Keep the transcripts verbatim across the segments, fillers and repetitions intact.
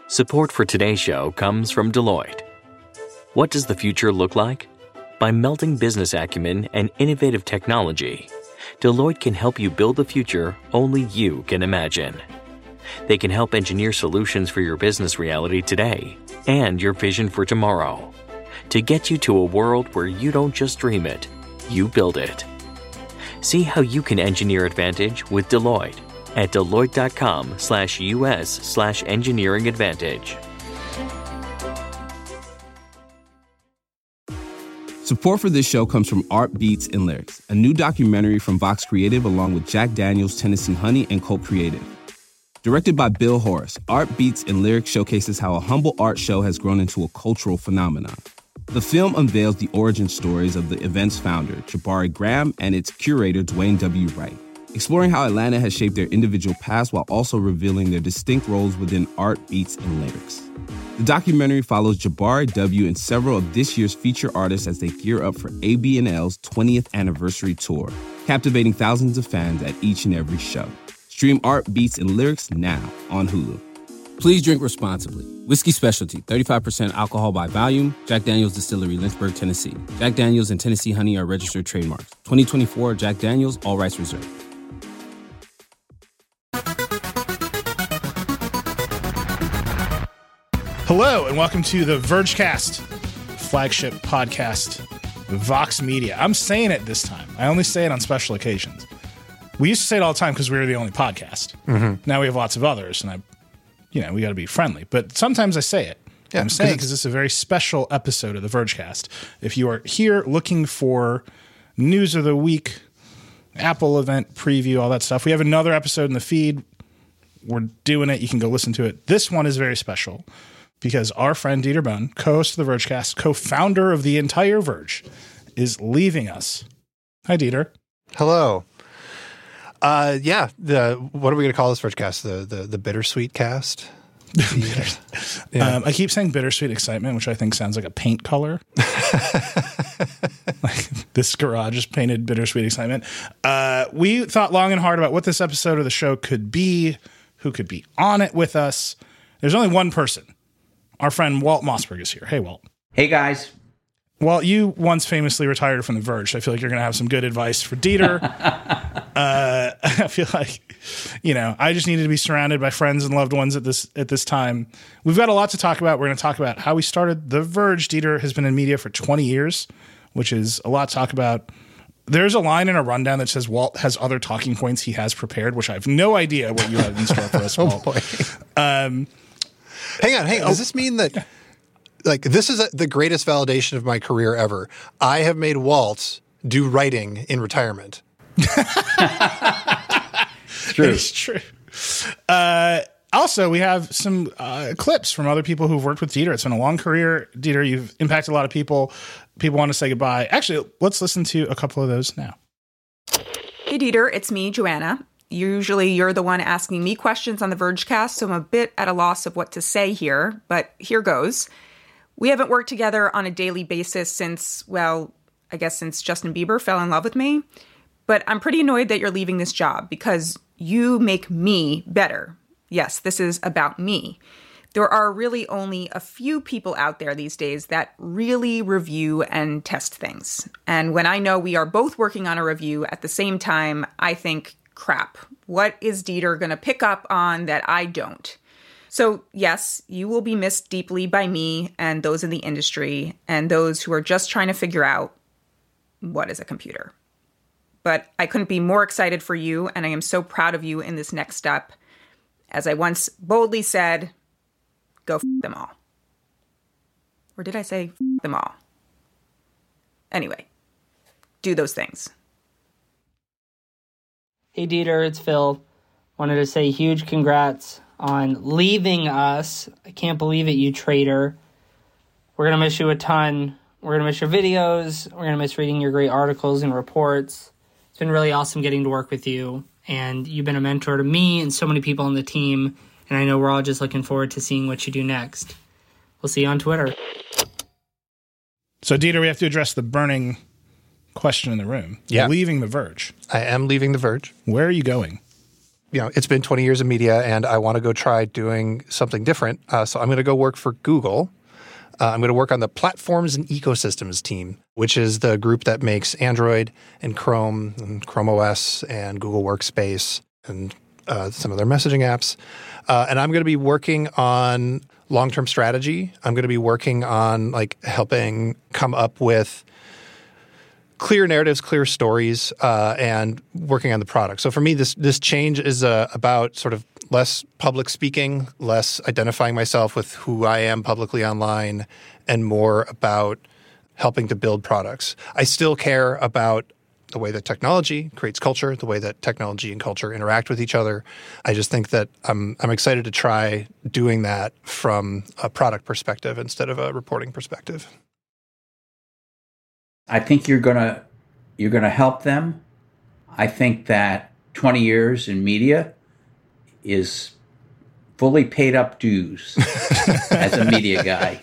Support for today's show comes from Deloitte. What does the future look like? By melding business acumen and innovative technology, Deloitte can help you build the future only you can imagine. They can help engineer solutions for your business reality today and your vision for tomorrow to get you to a world where you don't just dream it, you build it. See how you can engineer advantage with Deloitte at Deloitte.com slash US slash engineering advantage. Support for this show comes from Art Beats and Lyrics, a new documentary from Vox Creative along with Jack Daniels, Tennessee Honey, and Colt Creative. Directed by Bill Horace, Art Beats and Lyrics showcases how a humble art show has grown into a cultural phenomenon. The film unveils the origin stories of the event's founder, Jabari Graham, and its curator, Dwayne W. Wright, exploring how Atlanta has shaped their individual paths while also revealing their distinct roles within Art, Beats, and Lyrics. The documentary follows Jabari W. and several of this year's feature artists as they gear up for A B N L's twentieth anniversary tour, captivating thousands of fans at each and every show. Stream Art, Beats, and Lyrics now on Hulu. Please drink responsibly. Whiskey Specialty, thirty-five percent alcohol by volume. Jack Daniels Distillery, Lynchburg, Tennessee. Jack Daniels and Tennessee Honey are registered trademarks. twenty twenty-four Jack Daniels, all rights reserved. Hello, and welcome to the Vergecast, flagship podcast, Vox Media. I'm saying it this time. I only say it on special occasions. We used to say it all the time because we were the only podcast. Mm-hmm. Now we have lots of others, and I, you know, we got to be friendly. But sometimes I say it. Yeah, I'm saying it because this is a very special episode of the Vergecast. If you are here looking for news of the week, Apple event preview, all that stuff, we have another episode in the feed. We're doing it. You can go listen to it. This one is very special because our friend Dieter Bohn, co-host of the Vergecast, co-founder of the entire Verge, is leaving us. Hi, Dieter. Hello. Uh, yeah, the what are we going to call this Vergecast? The the the bittersweet cast. yeah. um, I keep saying bittersweet excitement, which I think sounds like a paint color. Like this garage is painted bittersweet excitement. Uh, we thought long and hard about what this episode of the show could be, who could be on it with us. There's only one person. Our friend Walt Mossberg is here. Hey, Walt. Hey, guys. Walt, you once famously retired from The Verge. I feel like you're going to have some good advice for Dieter. uh, I feel like, you know, I just needed to be surrounded by friends and loved ones at this at this time. We've got a lot to talk about. We're going to talk about how we started The Verge. Dieter has been in media for twenty years, which is a lot to talk about. There's a line in a rundown that says Walt has other talking points he has prepared, which I have no idea what you have in store for us, Walt. Oh, boy. Um, hang on, hang on. Does this mean that... Like, this is a, the greatest validation of my career ever. I have made Walt do writing in retirement. It's true. It's true. Uh, also, we have some uh, clips from other people who've worked with Dieter. It's been a long career. Dieter, you've impacted a lot of people. People want to say goodbye. Actually, let's listen to a couple of those now. Hey, Dieter, it's me, Joanna. Usually you're the one asking me questions on the Vergecast, so I'm a bit at a loss of what to say here, but here goes. We haven't worked together on a daily basis since, well, I guess since Justin Bieber fell in love with me. But I'm pretty annoyed that you're leaving this job because you make me better. Yes, this is about me. There are really only a few people out there these days that really review and test things. And when I know we are both working on a review at the same time, I think, crap, what is Dieter going to pick up on that I don't? So yes, you will be missed deeply by me and those in the industry and those who are just trying to figure out what is a computer. But I couldn't be more excited for you, and I am so proud of you in this next step. As I once boldly said, go f*** them all. Or did I say f*** them all? Anyway, do those things. Hey Dieter, it's Phil. Wanted to say huge congrats on leaving us. I can't believe it, you traitor. We're going to miss you a ton. We're going to miss your videos. We're going to miss reading your great articles and reports. It's been really awesome getting to work with you. And you've been a mentor to me and so many people on the team. And I know we're all just looking forward to seeing what you do next. We'll see you on Twitter. So, Dieter, we have to address the burning question in the room. Yeah. You're leaving The Verge. I am leaving The Verge. Where are you going? you know, it's been twenty years in media, and I want to go try doing something different. Uh, so I'm going to go work for Google. Uh, I'm going to work on the Platforms and Ecosystems team, which is the group that makes Android and Chrome and Chrome O S and Google Workspace and uh, some of their messaging apps. Uh, and I'm going to be working on long-term strategy. I'm going to be working on like helping come up with clear narratives, clear stories, uh, and working on the product. So for me, this this change is uh, about sort of less public speaking, less identifying myself with who I am publicly online, and more about helping to build products. I still care about the way that technology creates culture, the way that technology and culture interact with each other. I just think that I'm I'm excited to try doing that from a product perspective instead of a reporting perspective. I think you're gonna you're gonna help them. I think that twenty years in media is fully paid up dues as a media guy.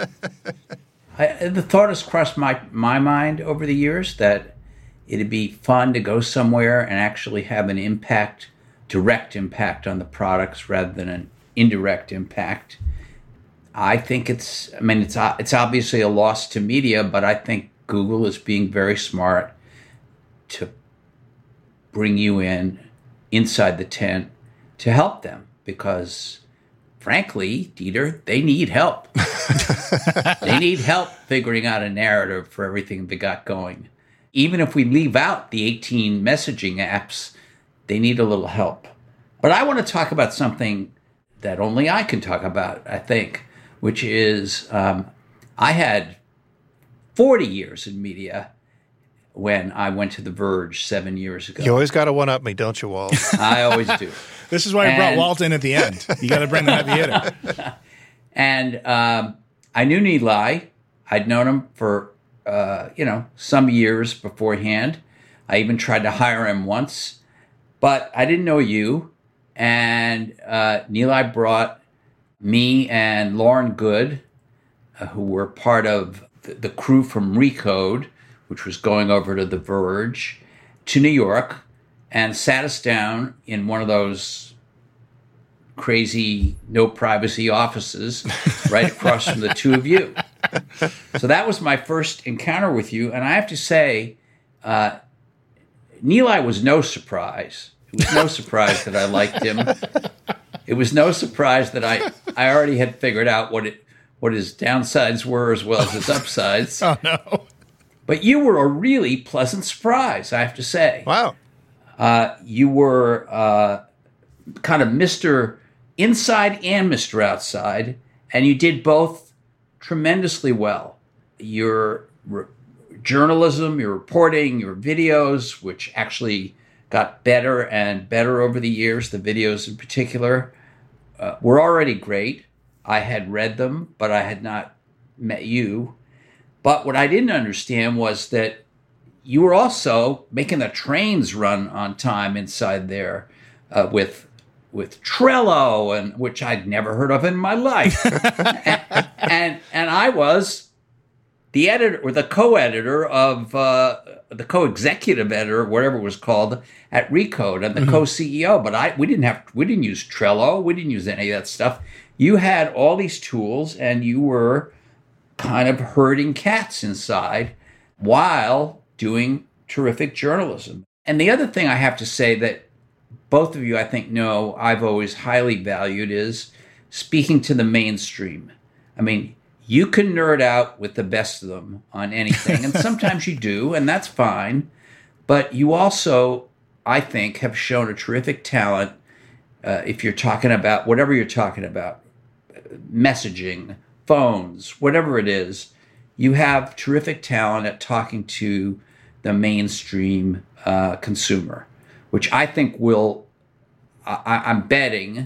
I, the thought has crossed my my mind over the years that it'd be fun to go somewhere and actually have an impact, direct impact on the products rather than an indirect impact. I think it's, I mean, it's it's obviously a loss to media, but I think Google is being very smart to bring you in inside the tent to help them because, frankly, Dieter, they need help. They need help figuring out a narrative for everything they got going. Even if we leave out the eighteen messaging apps, they need a little help. But I want to talk about something that only I can talk about, I think, which is um, I had forty years in media when I went to The Verge seven years ago. You always got to one-up me, don't you, Walt? I always do. This is why and, we brought Walt in at the end. You got to bring the heavy hitter. And um, I knew Nilay. I'd known him for, uh, you know, some years beforehand. I even tried to hire him once. But I didn't know you. And uh, Nilay brought me and Lauren Good, uh, who were part of the, the crew from Recode, which was going over to The Verge, to New York, and sat us down in one of those crazy no privacy offices right across from the two of you. So that was my first encounter with you. And I have to say, uh, Nilay was no surprise. It was no surprise that I liked him. It was no surprise that I, I already had figured out what it what his downsides were as well as his upsides. Oh, no. But you were a really pleasant surprise, I have to say. Wow. Uh, you were uh, kind of Mister Inside and Mister Outside, and you did both tremendously well. Your re- journalism, your reporting, your videos, which actually got better and better over the years, the videos in particular, uh, were already great. I had read them, but I had not met you. But what I didn't understand was that you were also making the trains run on time inside there uh, with with Trello, and which I'd never heard of in my life. and, and and I was the editor or the co-editor of uh, the co-executive editor, whatever it was called, at Recode, and the mm-hmm. co-C E O. But I we didn't have we didn't use Trello, we didn't use any of that stuff. You had all these tools, and you were kind of herding cats inside while doing terrific journalism. And the other thing I have to say that both of you, I think, know I've always highly valued is speaking to the mainstream. I mean, you can nerd out with the best of them on anything, and sometimes you do, and that's fine. But you also, I think, have shown a terrific talent uh, if you're talking about whatever you're talking about, messaging, phones, whatever it is. You have terrific talent at talking to the mainstream uh, consumer, which I think will, I, I'm betting,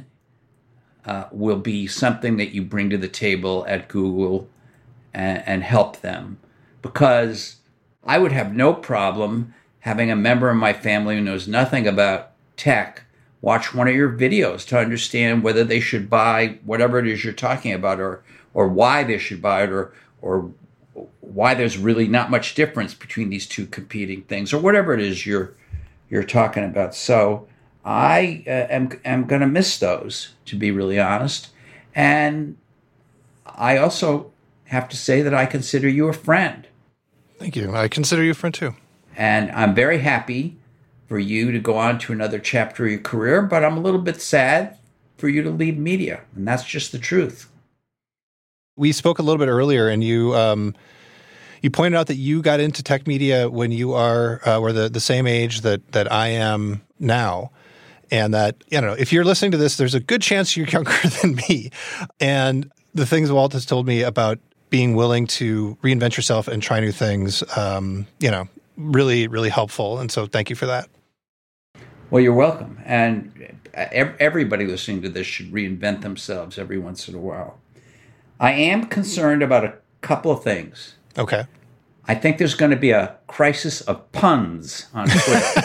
uh, will be something that you bring to the table at Google and, and help them. Because I would have no problem having a member of my family who knows nothing about tech watch one of your videos to understand whether they should buy whatever it is you're talking about, or or why they should buy it, or or why there's really not much difference between these two competing things, or whatever it is you're you're talking about. So I uh, am am going to miss those, to be really honest. And I also have to say that I consider you a friend. Thank you. I consider you a friend too. And I'm very happy for you to go on to another chapter of your career, but I'm a little bit sad for you to leave media. And that's just the truth. We spoke a little bit earlier, and you um, you pointed out that you got into tech media when you are uh, were the, the same age that that I am now. And that, you know, if you're listening to this, there's a good chance you're younger than me. And the things Walt has told me about being willing to reinvent yourself and try new things, um, you know, really, really helpful. And so thank you for that. Well, you're welcome. And everybody listening to this should reinvent themselves every once in a while. I am concerned about a couple of things. Okay. I think there's going to be a crisis of puns on Twitter.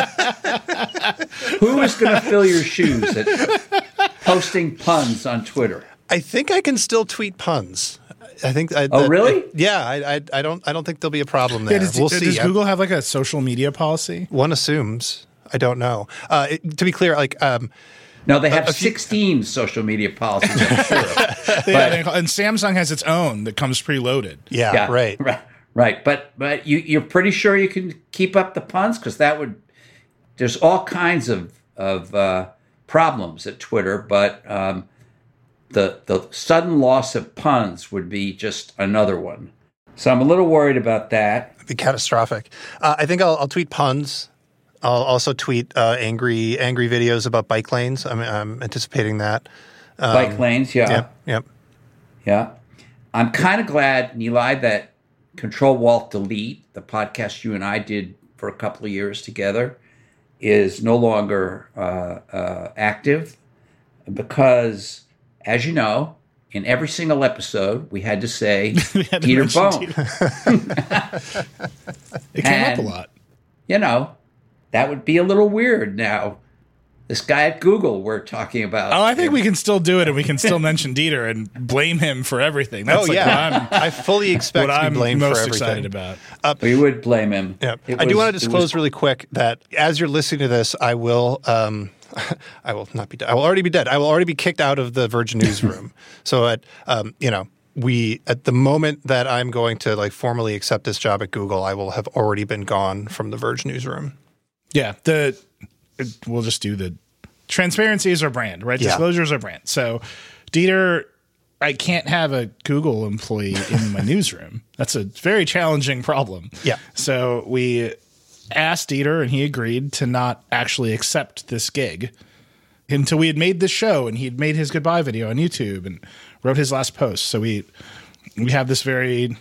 Who is going to fill your shoes at posting puns on Twitter? I think I can still tweet puns. I think. I, oh, that, really? I, yeah. I, I. I don't. I don't think there'll be a problem there. Yeah, does, we'll does see. Does Google have like a social media policy? One assumes. I don't know. Uh, it, to be clear, like. Um, no, they have a, a few, sixteen social media policies. I'm sure. But, yeah, and Samsung has its own that comes preloaded. Yeah. yeah right. Right. Right. But but you you're pretty sure you can keep up the puns, because that would. There's all kinds of of uh, problems at Twitter, but um, the the sudden loss of puns would be just another one. So I'm a little worried about that. It'd be catastrophic. Uh, I think I'll, I'll tweet puns. I'll also tweet uh, angry angry videos about bike lanes. I'm, I'm anticipating that. Um, bike lanes, yeah. Yep. Yep. Yeah. I'm kind of glad, Nilay, that Control Walt Delete, the podcast you and I did for a couple of years together, is no longer uh, uh, active, because, as you know, in every single episode, we had to say had to Dieter Bohn. It came and, up a lot. You know, that would be a little weird now. This guy at Google we're talking about. Oh, I think we can still do it, and we can still mention Dieter and blame him for everything. That's oh, like yeah. I fully expect what to be blamed I'm most for everything. excited about. Uh, we would blame him. Yeah. It I was, do want to disclose was, really quick that as you're listening to this, I will um, I will not be dead. I will already be dead. I will already be kicked out of the Virgin newsroom. So, at um, you know, we at the moment that I'm going to like formally accept this job at Google, I will have already been gone from the Virgin newsroom. Yeah. The it, we'll just do the transparency is our brand, right? Yeah. Disclosure is our brand. So, Dieter, I can't have a Google employee in my newsroom. That's a very challenging problem. Yeah. So we asked Dieter, and he agreed to not actually accept this gig until we had made this show, and he'd made his goodbye video on YouTube and wrote his last post. So we we have this very,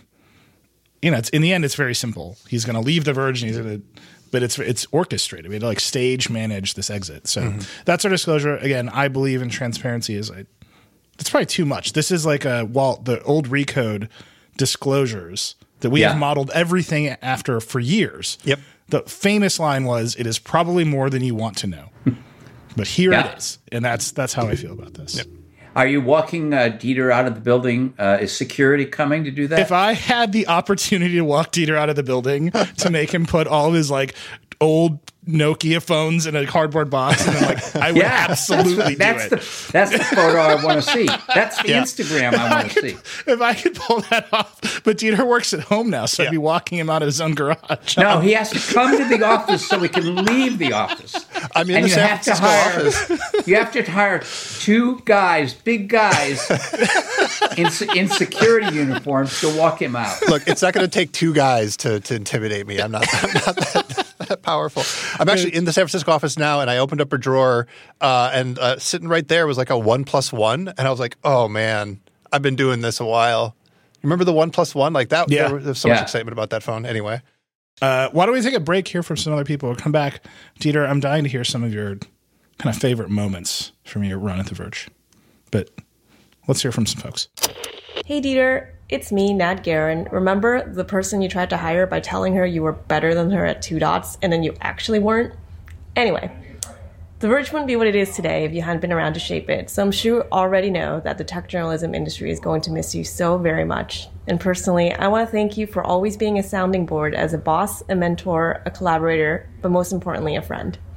you know, it's in the end, it's very simple. He's going to leave the Virgin. He's going to. But it's it's orchestrated. We had to like stage manage this exit. So mm-hmm. that's our disclosure. Again, I believe in transparency. Is I, it's probably too much. This is like a Walt, the old Recode disclosures that we yeah. have modeled everything after for years. Yep. The famous line was, "It is probably more than you want to know," but here yeah. it is, and that's that's how I feel about this. Yep. Are you walking uh, Dieter out of the building? Uh, is security coming to do that? If I had the opportunity to walk Dieter out of the building to make him put all of his like old Nokia phones in a cardboard box, and then like I would yeah, absolutely that's, do that's it. The, that's the photo I want to see. That's the yeah. Instagram I want to see. If I could pull that off, but Dieter works at home now, so yeah. I'd be walking him out of his own garage. No, he has to come to the office so we can leave the office. I'm in and the you San have to Francisco hire, office. You have to hire two guys, big guys, in, in security uniforms to walk him out. Look, it's not going to take two guys to, to intimidate me. I'm not, I'm not that, that powerful. I'm actually in the San Francisco office now, and I opened up a drawer, uh, and uh, sitting right there was like a one plus one, and I was like, "Oh man, I've been doing this a while." Remember the one plus one? Like that? Yeah. There was so yeah. much excitement about that phone. Anyway, uh, why don't we take a break here from some other people? We'll come back, Dieter. I'm dying to hear some of your kind of favorite moments from your run at The Verge, but let's hear from some folks. Hey, Dieter. It's me, Nat Guerin. Remember the person you tried to hire by telling her you were better than her at two dots, and then you actually weren't? Anyway, The Verge wouldn't be what it is today if you hadn't been around to shape it, so I'm sure you already know that the tech journalism industry is going to miss you so very much. And personally, I want to thank you for always being a sounding board as a boss, a mentor, a collaborator, but most importantly, a friend.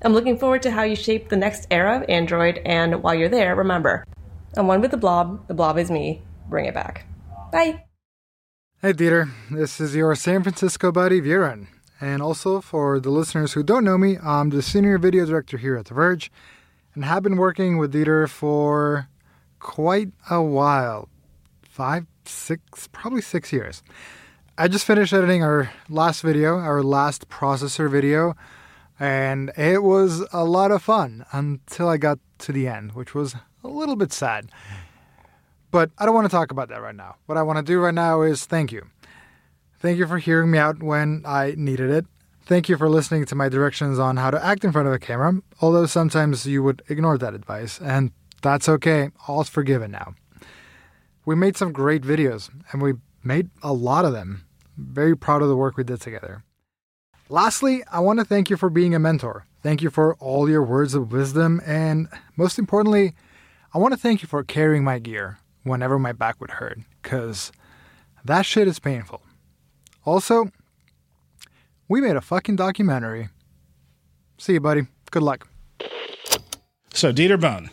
I'm looking forward to how you shape the next era of Android, and while you're there, remember, I'm one with the blob, the blob is me, bring it back. Bye! Hey Dieter, this is your San Francisco buddy Viren. And also, for the listeners who don't know me, I'm the Senior Video Director here at The Verge, and have been working with Dieter for quite a while. Five, six, probably six years. I just finished editing our last video, our last processor video, and it was a lot of fun until I got to the end, which was a little bit sad. But I don't want to talk about that right now. What I want to do right now is thank you. Thank you for hearing me out when I needed it. Thank you for listening to my directions on how to act in front of a camera, although sometimes you would ignore that advice, and that's okay. All's forgiven now. We made some great videos, and we made a lot of them. Very proud of the work we did together. Lastly, I want to thank you for being a mentor. Thank you for all your words of wisdom, and most importantly, I want to thank you for carrying my gear whenever my back would hurt, because that shit is painful. Also, we made a fucking documentary. See you, buddy. Good luck. So, Dieter Bohn,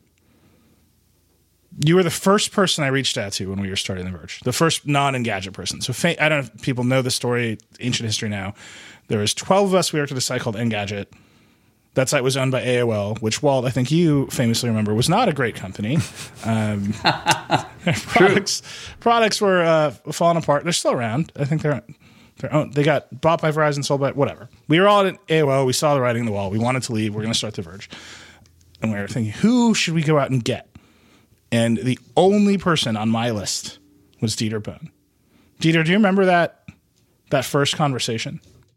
you were the first person I reached out to when we were starting The Verge. The first non-Engadget person. So, fa- I don't know if people know the story, ancient history now. There was twelve of us. We worked at a site called Engadget. That site was owned by A O L, which, Walt, I think you famously remember, was not a great company. Um, products, products were uh, falling apart. They're still around. I think they're they're owned. They got bought by Verizon, sold by whatever. We were all at A O L. We saw the writing on the wall. We wanted to leave. We're going to start The Verge. And we were thinking, who should we go out and get? And the only person on my list was Dieter Bohn. Dieter, do you remember that that first conversation?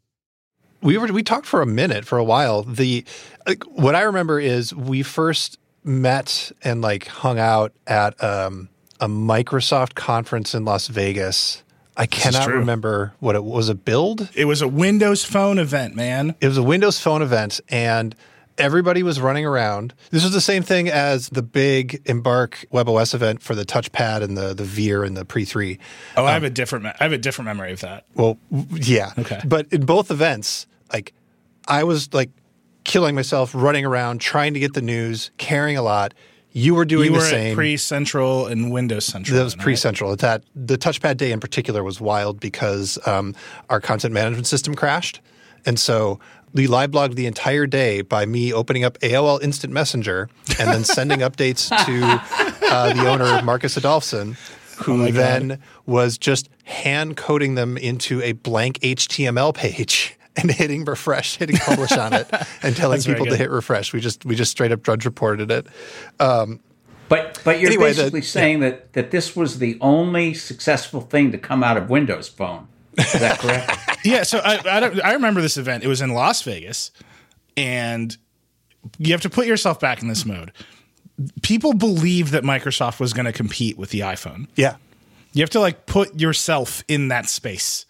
We were we talked for a minute, for a while. The like, what I remember is we first met and like hung out at um, a Microsoft conference in Las Vegas. I cannot remember what it was. A build? It was a Windows Phone event, man. It was a Windows Phone event, and everybody was running around. This was the same thing as the big Embark WebOS event for the touchpad and the the Veer and the Pre three. Oh, um, I have a different I have a different memory of that. Well, yeah. Okay. But in both events, like I was like killing myself, running around, trying to get the news, caring a lot. You were doing you were the same. At Pre-Central and Windows Central. That was right? Pre-Central. That the touchpad day in particular was wild because um, our content management system crashed, and so we live blogged the entire day by me opening up A O L Instant Messenger and then sending updates to uh, the owner, Marcus Adolphson, who oh then was just hand coding them into a blank H T M L page and hitting refresh, hitting publish on it, and telling That's people to hit refresh. We just we just straight up drudge reported it. Um, but but you're anyway, basically the, saying yeah. that that this was the only successful thing to come out of Windows Phone. Is that correct? Yeah. So I I, don't, I remember this event. It was in Las Vegas, and you have to put yourself back in this mode. People believed that Microsoft was going to compete with the iPhone. Yeah. You have to like put yourself in that space.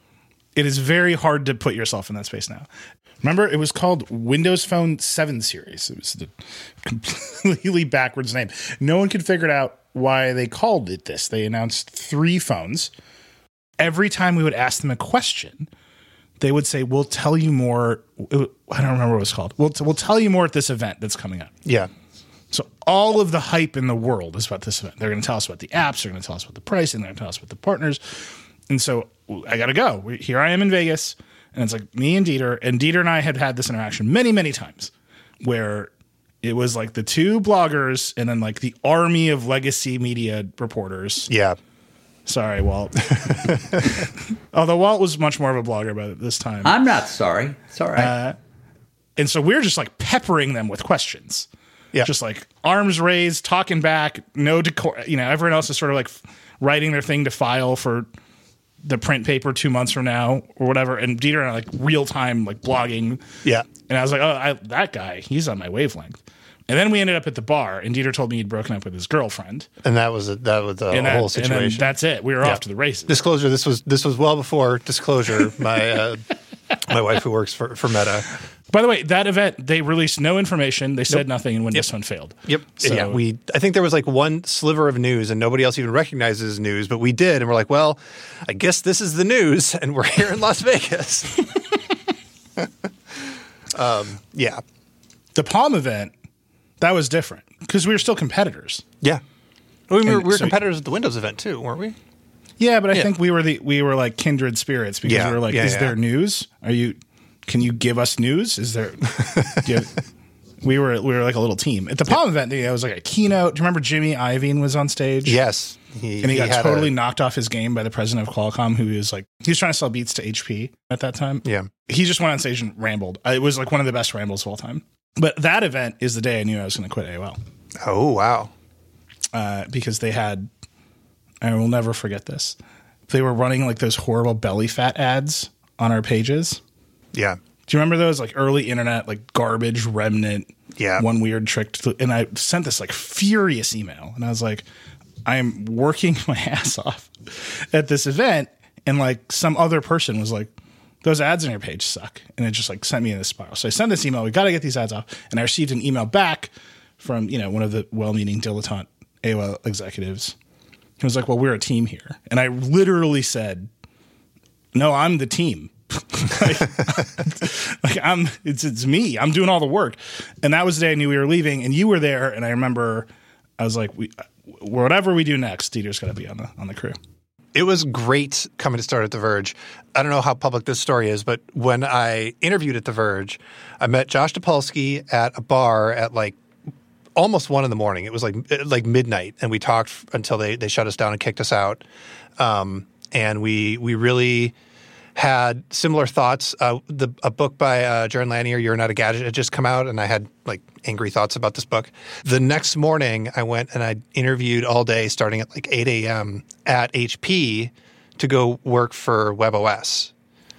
It is very hard to put yourself in that space now. Remember, it was called Windows Phone seven Series. It was the completely backwards name. No one could figure out why they called it this. They announced three phones. Every time we would ask them a question, they would say, we'll tell you more. I don't remember what it was called. We'll, t- we'll tell you more at this event that's coming up. Yeah. So all of the hype in the world is about this event. They're going to tell us about the apps. They're going to tell us about the pricing. They're going to tell us about the partners. And so I got to go. Here I am in Vegas, and it's like me and Dieter. And Dieter and I had had this interaction many, many times where it was like the two bloggers and then like the army of legacy media reporters. Yeah. Sorry, Walt. Although Walt was much more of a blogger by this time. I'm not sorry. It's all right. Uh, and so we're just like peppering them with questions. Yeah. Just like arms raised, talking back, no decor. You know, everyone else is sort of like writing their thing to file for the print paper two months from now or whatever. And Dieter and I like real time, like blogging. Yeah. And I was like, oh, I, that guy, he's on my wavelength. And then we ended up at the bar, and Dieter told me he'd broken up with his girlfriend. And that was a, that was the and whole that, situation. And then that's it. We were yeah. off to the races. Disclosure: This was this was well before Disclosure. my uh, my wife who works for, for Meta. By the way, that event they released no information. They said nope. nothing, and Windows yep. Phone failed. Yep. So, yeah. We I think there was like one sliver of news, and nobody else even recognizes news, but we did, and we're like, well, I guess this is the news, and we're here in Las Vegas. Um, yeah. The Palm event, that was different because we were still competitors. Yeah. We were, And we were so- competitors at the Windows event too, weren't we? Yeah, but I Yeah. think we were the we were like kindred spirits because Yeah, we were like, yeah, is yeah. there news? Are you? Can you give us news? Is there? do you- we were we were like a little team at the Palm event. It was like a keynote. Do you remember Jimmy Iovine was on stage? Yes. He, And he, got had totally a- knocked off his game by the president of Qualcomm, who was like, he was trying to sell Beats to H P at that time. Yeah. He just went on stage and rambled. It was like one of the best rambles of all time. But that event is the day I knew I was going to quit A O L. Oh, wow. Uh, because they had, I will never forget this. They were running like those horrible belly fat ads on our pages. Yeah. Do you remember those like early internet, like garbage remnant? Yeah. One weird trick. To, and I sent this like furious email and I was like, I'm working my ass off at this event. And like some other person was like, those ads on your page suck. And it just like sent me in this spiral. So I sent this email. We got to get these ads off. And I received an email back from, you know, one of the well-meaning dilettante A O L executives. He was like, well, we're a team here. And I literally said, no, I'm the team. like, like I'm, it's, it's me. I'm doing all the work. And that was the day I knew we were leaving and you were there. And I remember I was like, we, whatever we do next, Dieter's got to be on the, on the crew. It was great coming to start at The Verge. I don't know how public this story is, but when I interviewed at The Verge, I met Josh Topolsky at a bar at like almost one in the morning. It was like like midnight, and we talked until they, they shut us down and kicked us out. Um, and we we really had similar thoughts. Uh, the a book by uh, Jaron Lanier, You're Not a Gadget, had just come out, and I had like angry thoughts about this book. The next morning, I went and I interviewed all day, starting at like eight a.m. at H P to go work for WebOS.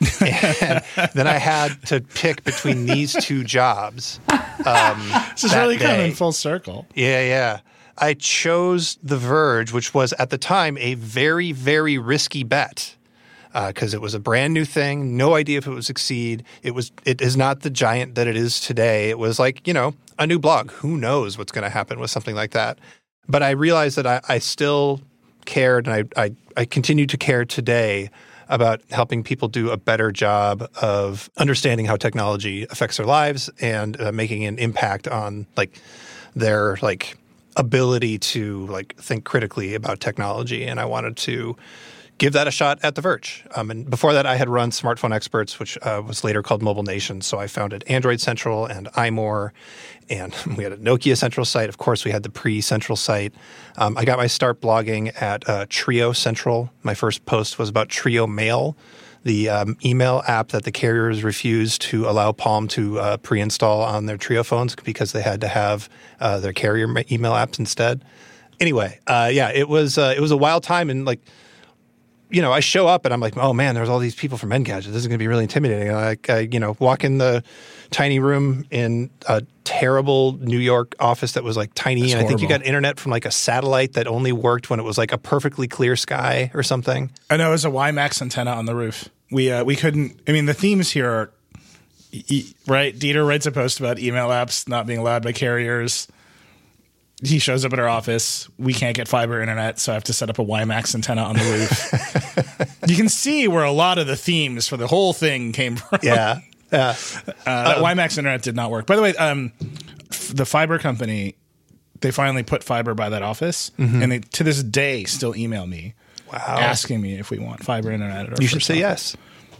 And then I had to pick between these two jobs. Um, This is that really coming day. full circle. Yeah, yeah. I chose The Verge, which was at the time a very, very risky bet because uh, it was a brand new thing. No idea if it would succeed. It was. It is not the giant that it is today. It was like, you know, a new blog. Who knows what's going to happen with something like that? But I realized that I, I still cared, and I, I, I continue to care today about helping people do a better job of understanding how technology affects their lives and uh, making an impact on like their like ability to like think critically about technology. And I wanted to give that a shot at The Verge. Um, and before that, I had run Smartphone Experts, which uh, was later called Mobile Nation. So I founded Android Central and iMore, and we had a Nokia Central site. Of course, we had the pre-Central site. Um, I got my start blogging at uh, Trio Central. My first post was about Trio Mail, the um, email app that the carriers refused to allow Palm to uh, pre-install on their Trio phones because they had to have uh, their carrier ma- email apps instead. Anyway, uh, yeah, it was uh, it was a wild time, and like, you know, I show up and I'm like, oh man, there's all these people from Engadget. This is going to be really intimidating. And I, I, you know, walk in the tiny room in a terrible New York office that was like tiny. That's and I think you horrible. got internet from like a satellite that only worked when it was like a perfectly clear sky or something. I know it was a WiMAX antenna on the roof. We uh, we couldn't. I mean, the themes here are e- right. Dieter writes a post about email apps not being allowed by carriers. He shows up at our office. We can't get fiber internet, so I have to set up a WiMAX antenna on the roof. You can see where a lot of the themes for the whole thing came from. Yeah. Yeah. Uh, that Um, WiMAX internet did not work. By the way, um, f- the fiber company, they finally put fiber by that office, Mhm. and they to this day still email me Wow. asking me if we want fiber internet. At our You should first say office.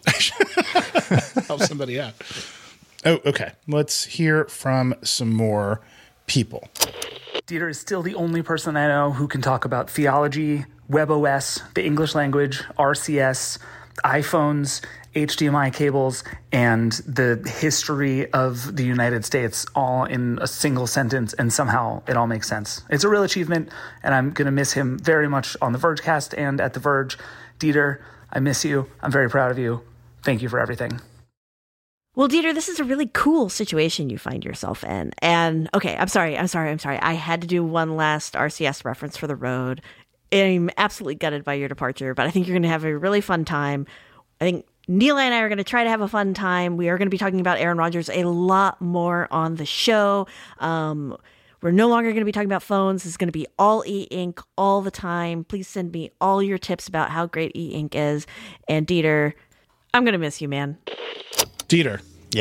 yes. Help somebody out. Oh, okay. Let's hear from some more people. Dieter is still the only person I know who can talk about theology, WebOS, the English language, R C S, iPhones, H D M I cables, and the history of the United States all in a single sentence, and somehow it all makes sense. It's a real achievement, and I'm going to miss him very much on the Vergecast and at The Verge. Dieter, I miss you. I'm very proud of you. Thank you for everything. Well, Dieter, this is a really cool situation you find yourself in. And okay, I'm sorry, I'm sorry, I'm sorry. I had to do one last R C S reference for the road. I'm absolutely gutted by your departure, but I think you're going to have a really fun time. I think Neela and I are going to try to have a fun time. We are going to be talking about Aaron Rodgers a lot more on the show. Um, we're no longer going to be talking about phones. It's going to be all e-ink all the time. Please send me all your tips about how great e-ink is. And Dieter, I'm going to miss you, man. Dieter. Yeah.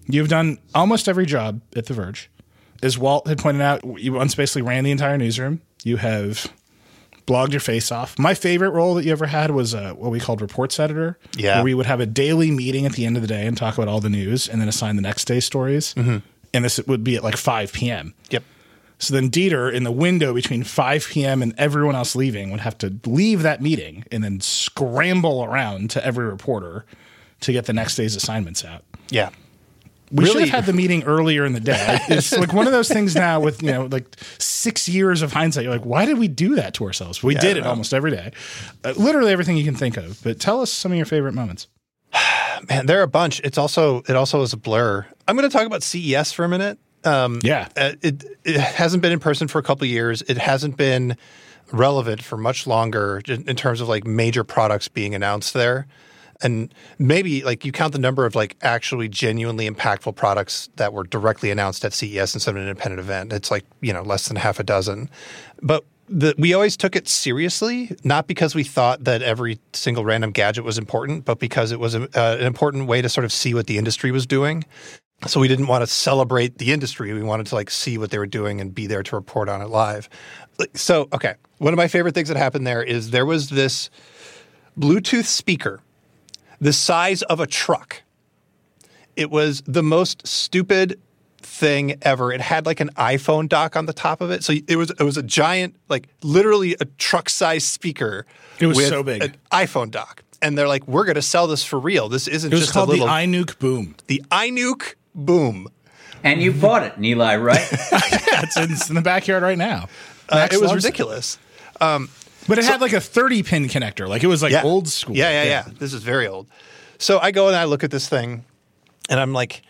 You've done almost every job at The Verge. As Walt had pointed out, you once basically ran the entire newsroom. You have blogged your face off. My favorite role that you ever had was uh, what we called reports editor. Yeah. Where we would have a daily meeting at the end of the day and talk about all the news and then assign the next day's stories. Mm-hmm. And this would be at like five p.m. Yep. So then Dieter, in the window between five p.m. and everyone else leaving, would have to leave that meeting and then scramble around to every reporter to get the next day's assignments out. Yeah. We Really? should have had the meeting earlier in the day. It's like one of those things now with, you know, like six years of hindsight. You're like, why did we do that to ourselves? We Yeah, did I it know. almost every day. Uh, literally everything you can think of. But tell us some of your favorite moments. Man, there are a bunch. It's also it also is a blur. I'm going to talk about C E S for a minute. Um, Yeah. uh, it it hasn't been in person for a couple of years. It hasn't been relevant for much longer in in terms of like major products being announced there. And maybe like you count the number of like actually genuinely impactful products that were directly announced at C E S instead of an independent event. It's like, you know, less than half a dozen. But the, we always took it seriously, not because we thought that every single random gadget was important, but because it was a, uh, an important way to sort of see what the industry was doing. So we didn't want to celebrate the industry. We wanted to like see what they were doing and be there to report on it live. Like, so, okay. One of my favorite things that happened there is there was this Bluetooth speaker the size of a truck. It was the most stupid thing ever. It had like an iPhone dock on the top of it. So it was it was a giant, like literally a truck-sized speaker. It was with so big. an iPhone dock. And they're like, we're going to sell this for real. This isn't It was just called a little... the iNuke Boom. The iNuke Boom. And you bought it, Eli, right? Yeah, it's in, it's in the backyard right now. Uh, Max it was loves ridiculous. Um, But it So- had like a thirty-pin connector. Like it was like Yeah. old school. Yeah, yeah, yeah, This is very old. So I go and I look at this thing, and I'm like,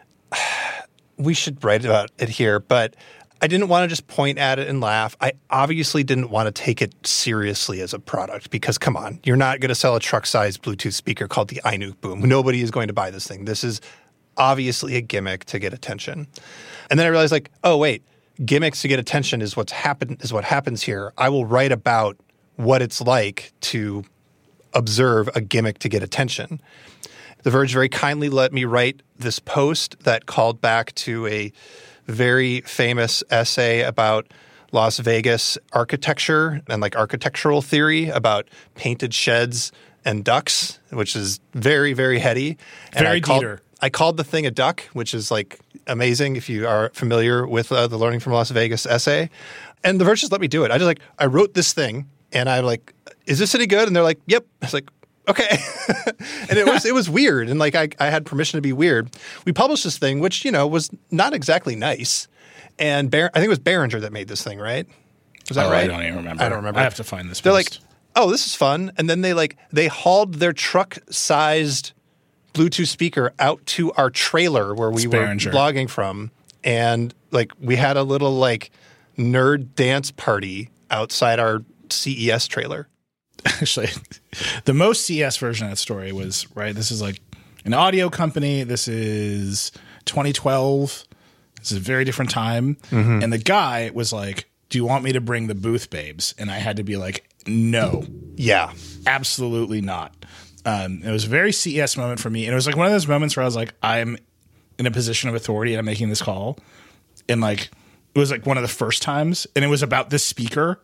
we should write about it here. But I didn't want to just point at it and laugh. I obviously didn't want to take it seriously as a product because, come on, you're not going to sell a truck-sized Bluetooth speaker called the iNuke Boom. Nobody is going to buy this thing. This is obviously a gimmick to get attention. And then I realized, like, oh, wait, gimmicks to get attention is what's happen- is what happens here. I will write about what it's like to observe a gimmick to get attention. The Verge very kindly let me write this post that called back to a very famous essay about Las Vegas architecture and like architectural theory about painted sheds and ducks, which is very, very heady. And Very I called, Dieter. I called the thing a duck, which is like amazing if you are familiar with uh, the Learning from Las Vegas essay. And the Verge just let me do it. I just like, I wrote this thing and I'm like, is this any good? And they're like, yep. I was like, okay. And it was it was weird. And like I, I had permission to be weird. We published this thing, which, you know, was not exactly nice. And Bar- I think it was Behringer that made this thing, right? Was that Oh, right? I don't even remember. I don't remember. I have to find this They're post. like, oh, this is fun. And then they like they hauled their truck-sized Bluetooth speaker out to our trailer where we It's were Behringer. blogging from. And like we had a little like nerd dance party outside our C E S trailer. Actually, the most C S version of that story was, right, this is like an audio company. This is twenty twelve. This is a very different time. Mm-hmm. And the guy was like, do you want me to bring the booth babes? And I had to be like, no, Yeah. absolutely not. Um, it was a very C E S moment for me. And it was like one of those moments where I was like, I'm in a position of authority and I'm making this call. And like, it was like one of the first times. And it was about this speaker.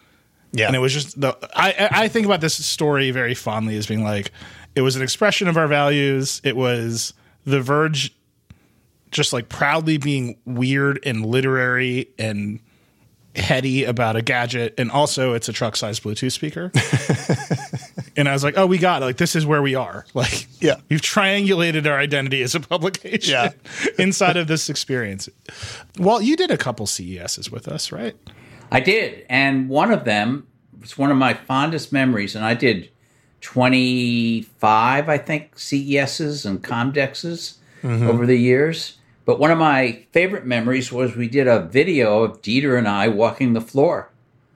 Yeah. And it was just the I I think about this story very fondly as being like it was an expression of our values. It was The Verge just like proudly being weird and literary and heady about a gadget, and also it's a truck-sized Bluetooth speaker. And I was like, oh, we got it. Like this is where we are. Like Yeah. we've triangulated our identity as a publication Yeah. inside of this experience. Well, you did a couple C E S's with us, right? I did. And one of them was one of my fondest memories. And I did twenty-five, I think, C E S's and Comdexes Mm-hmm. over the years. But one of my favorite memories was we did a video of Dieter and I walking the floor.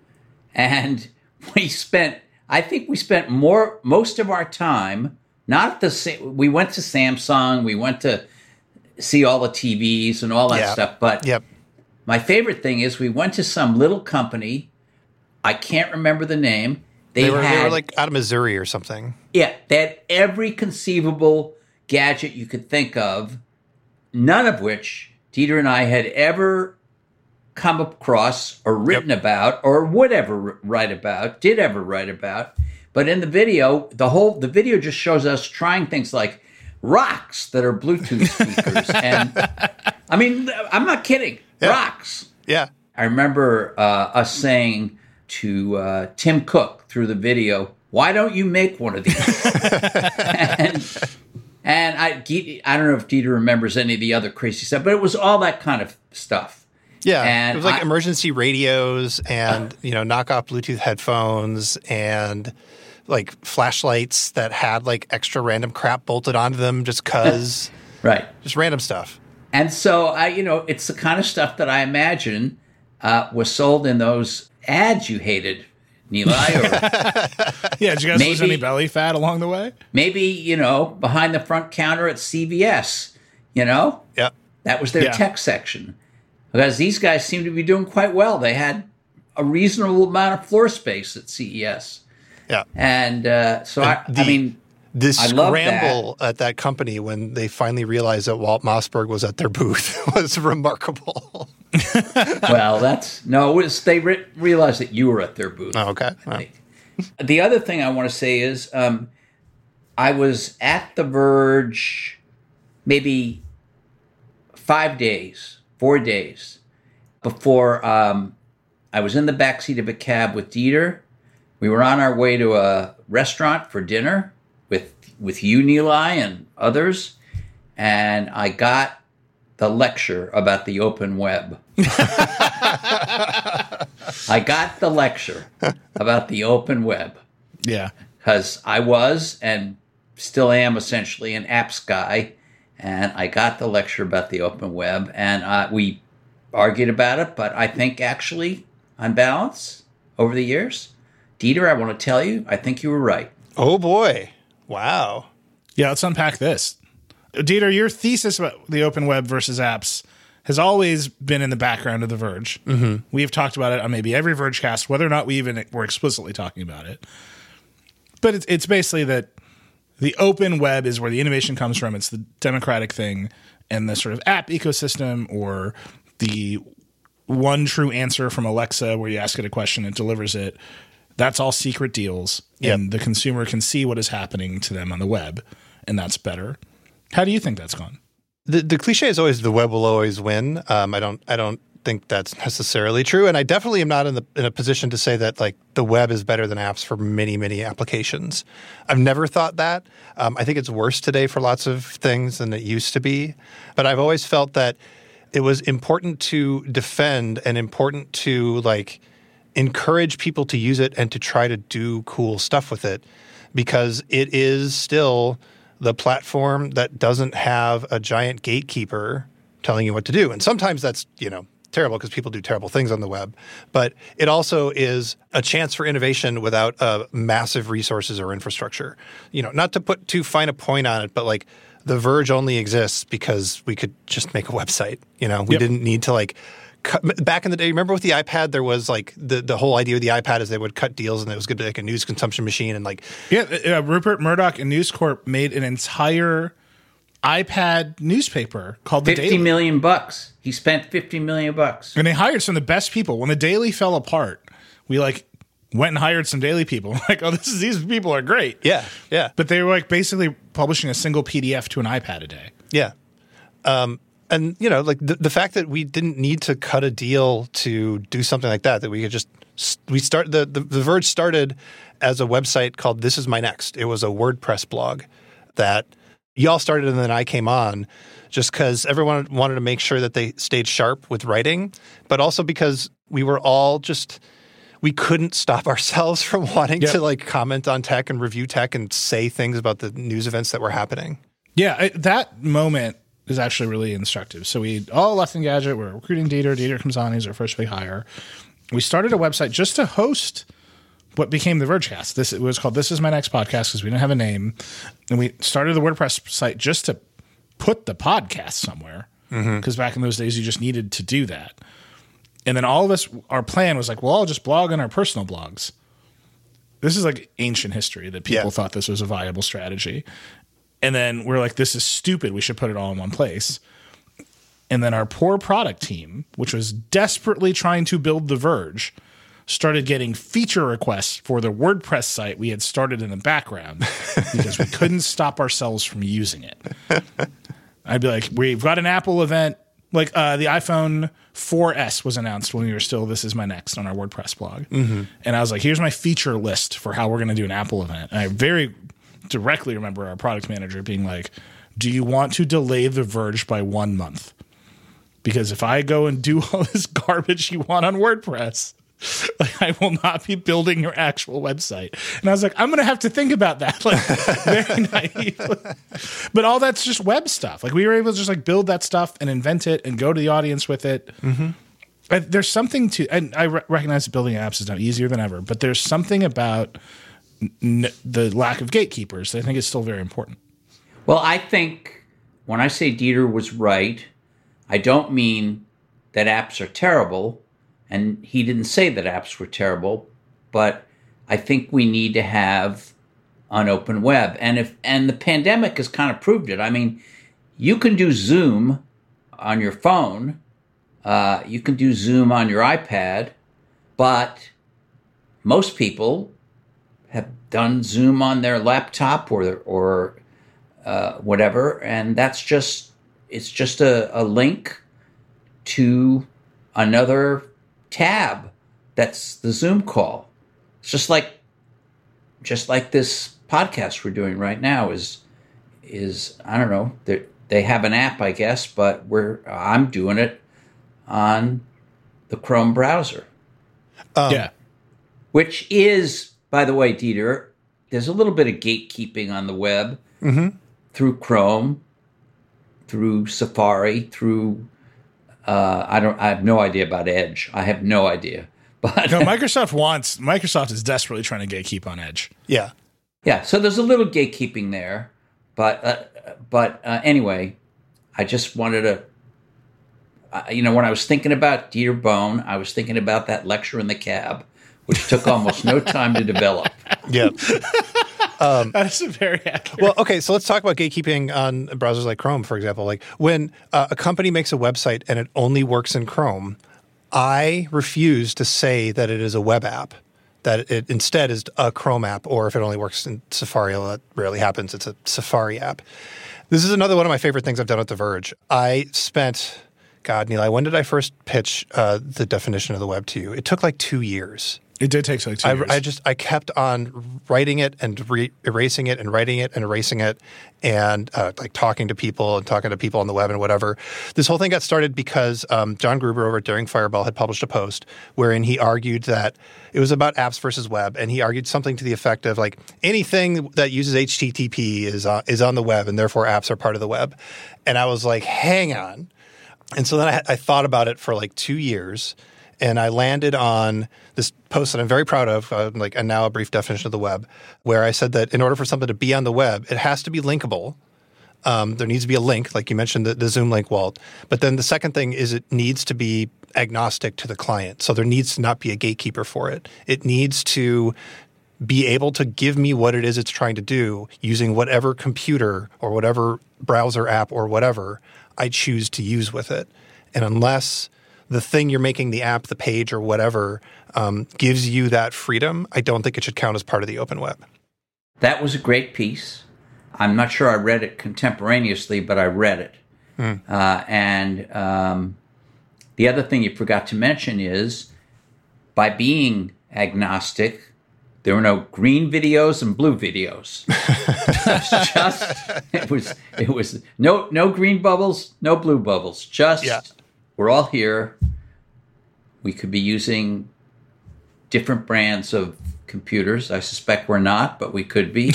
And we spent, I think we spent more, most of our time, not at the same, we went to Samsung, we went to see all the T Vs and all that Yeah. stuff. But Yep. my favorite thing is we went to some little company. I can't remember the name. They, They were had, they were like out of Missouri or something. yeah, they had every conceivable gadget you could think of none of which Dieter and I had ever come across or written yep. about or would ever write about, did ever write about. But in the video, the whole the video just shows us trying things like rocks that are Bluetooth speakers. And I mean, I'm not kidding. Yeah. Rocks. Yeah. I remember uh, us saying to uh, Tim Cook through the video, why don't you make one of these? and and I, I don't know if Dieter remembers any of the other crazy stuff, but it was all that kind of stuff. Yeah, and it was like I, emergency radios and, uh, you know, knockoff Bluetooth headphones and like flashlights that had like extra random crap bolted onto them just because. Right. Just random stuff. And so, I, you know, it's the kind of stuff that I imagine uh, was sold in those ads you hated, Nilay. Or yeah, did you guys maybe, lose any belly fat along the way? Maybe, you know, behind the front counter at C V S, you know? Yeah. That was their yeah. tech section. Because these guys seem to be doing quite well. They had a reasonable amount of floor space at C E S. Yeah. And uh, so, and I, the, I mean, this I love scramble that. at that company when they finally realized that Walt Mossberg was at their booth was remarkable. Well, that's, no, it was, they re- realized that you were at their booth. Oh, okay. Oh. The other thing I want to say is um, I was at The Verge maybe five days, four days before um, I was in the backseat of a cab with Dieter. We were on our way to a restaurant for dinner with with you, Nilay, and others, and I got the lecture about the open web. I got the lecture about the open web. Yeah. Because I was and still am essentially an apps guy, and I got the lecture about the open web, and uh, we argued about it, but I think actually, on balance, over the years, Dieter, I want to tell you, I think you were right. Oh, boy. Wow. Yeah, let's unpack this. Dieter, your thesis about the open web versus apps has always been in the background of The Verge. Mm-hmm. We have talked about it on maybe every Vergecast, whether or not we even were explicitly talking about it. But it's, it's basically that the open web is where the innovation comes from. It's the democratic thing, and the sort of app ecosystem, or the one true answer from Alexa where you ask it a question, it delivers it. That's all secret deals, yep. and the consumer can see what is happening to them on the web, and that's better. How do you think that's gone? The the cliche is always the web will always win. Um, I don't I don't think that's necessarily true, and I definitely am not in the in a position to say that like the web is better than apps for many many applications. I've never thought that. Um, I think it's worse today for lots of things than it used to be, but I've always felt that it was important to defend and important to like encourage people to use it and to try to do cool stuff with it, because it is still the platform that doesn't have a giant gatekeeper telling you what to do. And sometimes that's, you know, terrible because people do terrible things on the web. But it also is a chance for innovation without uh, massive resources or infrastructure. You know, not to put too fine a point on it, but like The Verge only exists because we could just make a website. You know, we yep. didn't need to like cut, back in the day, remember with the iPad, there was like the, the whole idea of the iPad is they would cut deals and it was going to be like a news consumption machine. And like, yeah, uh, Rupert Murdoch and News Corp made an entire iPad newspaper called The fifty Daily. million bucks. He spent fifty million bucks. And they hired some of the best people. When the Daily fell apart, we like went and hired some Daily people. Like, oh, this is these people are great. Yeah, yeah. But they were like basically publishing a single P D F to an iPad a day. Yeah. Um, and, you know, like the, the fact that we didn't need to cut a deal to do something like that, that we could just – we start the, the The Verge started as a website called This Is My Next. It was a WordPress blog that y'all started and then I came on just because everyone wanted to make sure that they stayed sharp with writing, but also because we were all just – we couldn't stop ourselves from wanting yep. to like comment on tech and review tech and say things about the news events that were happening. Yeah, I, that moment is actually really instructive. So we all left Engadget. We're recruiting Dieter. Dieter comes on. He's our first big hire. We started a website just to host what became the Vergecast. This it was called This Is My Next Podcast because we didn't have a name. And we started the WordPress site just to put the podcast somewhere because mm-hmm. back in those days you just needed to do that. And then all of us, our plan was like, well, I'll just blog on our personal blogs. This is like ancient history that people yeah. thought this was a viable strategy. And then we're like, this is stupid. We should put it all in one place. And then our poor product team, which was desperately trying to build The Verge, started getting feature requests for the WordPress site we had started in the background because we couldn't stop ourselves from using it. I'd be like, we've got an Apple event. Like uh, the iPhone four S was announced when we were still This Is My Next on our WordPress blog. Mm-hmm. And I was like, here's my feature list for how we're going to do an Apple event. And I very directly remember our product manager being like, do you want to delay The Verge by one month? Because if I go and do all this garbage you want on WordPress, like, I will not be building your actual website. And I was like, I'm going to have to think about that. Like, very naive. But all that's just web stuff. Like, we were able to just like build that stuff and invent it and go to the audience with it. Mm-hmm. I, there's something to, and I re- recognize that building apps is now easier than ever, but there's something about n- the lack of gatekeepers that I think is still very important. Well, I think when I say Dieter was right, I don't mean that apps are terrible, and he didn't say that apps were terrible, but I think we need to have an open web. And if and the pandemic has kind of proved it. I mean, you can do Zoom on your phone, uh, you can do Zoom on your iPad, but most people have done Zoom on their laptop or or uh, whatever, and that's just it's just a, a link to another tab that's the Zoom call. It's just like just like this podcast we're doing right now is is I don't know, they they have an app, I guess, but we're I'm doing it on the Chrome browser. Um, yeah. Which is, by the way, Dieter, there's a little bit of gatekeeping on the web mm-hmm. through Chrome, through Safari, through uh, I don't I have no idea about Edge. I have no idea. But no, Microsoft wants Microsoft is desperately trying to gatekeep on Edge. Yeah. Yeah, so there's a little gatekeeping there, but uh, but uh, anyway, I just wanted to uh, you know, when I was thinking about Dieter Bohn, I was thinking about that lecture in the cab, which took almost no time to develop. Yeah. Um, That's very accurate. Well, okay, so let's talk about gatekeeping on browsers like Chrome, for example. Like when uh, a company makes a website and it only works in Chrome, I refuse to say that it is a web app, that it instead is a Chrome app, or if it only works in Safari, that rarely happens, it's a Safari app. This is another one of my favorite things I've done at The Verge. I spent, God, Nilay, when did I first pitch uh, the definition of the web to you? It took like two years. It did take like two I, years. I just I kept on writing it and re- erasing it and writing it and erasing it and uh, like talking to people and talking to people on the web and whatever. This whole thing got started because um, John Gruber over at Daring Fireball had published a post wherein he argued that it was about apps versus web, and he argued something to the effect of like anything that uses H T T P is on, is on the web, and therefore apps are part of the web. And I was like, hang on. And so then I, I thought about it for like two years. And I landed on this post that I'm very proud of, uh, like, and now a brief definition of the web, where I said that in order for something to be on the web, it has to be linkable. Um, there needs to be a link, like you mentioned, the, the Zoom link, Walt. But then the second thing is it needs to be agnostic to the client. So there needs to not be a gatekeeper for it. It needs to be able to give me what it is it's trying to do using whatever computer or whatever browser app or whatever I choose to use with it. And unless the thing you're making the app, the page, or whatever um, gives you that freedom, I don't think it should count as part of the open web. That was a great piece. I'm not sure I read it contemporaneously, but I read it. Mm. Uh, and um, the other thing you forgot to mention is by being agnostic, there were no green videos and blue videos. it was just it was it was no no green bubbles, no blue bubbles. Just yeah. We're all here. We could be using different brands of computers. I suspect we're not, but we could be.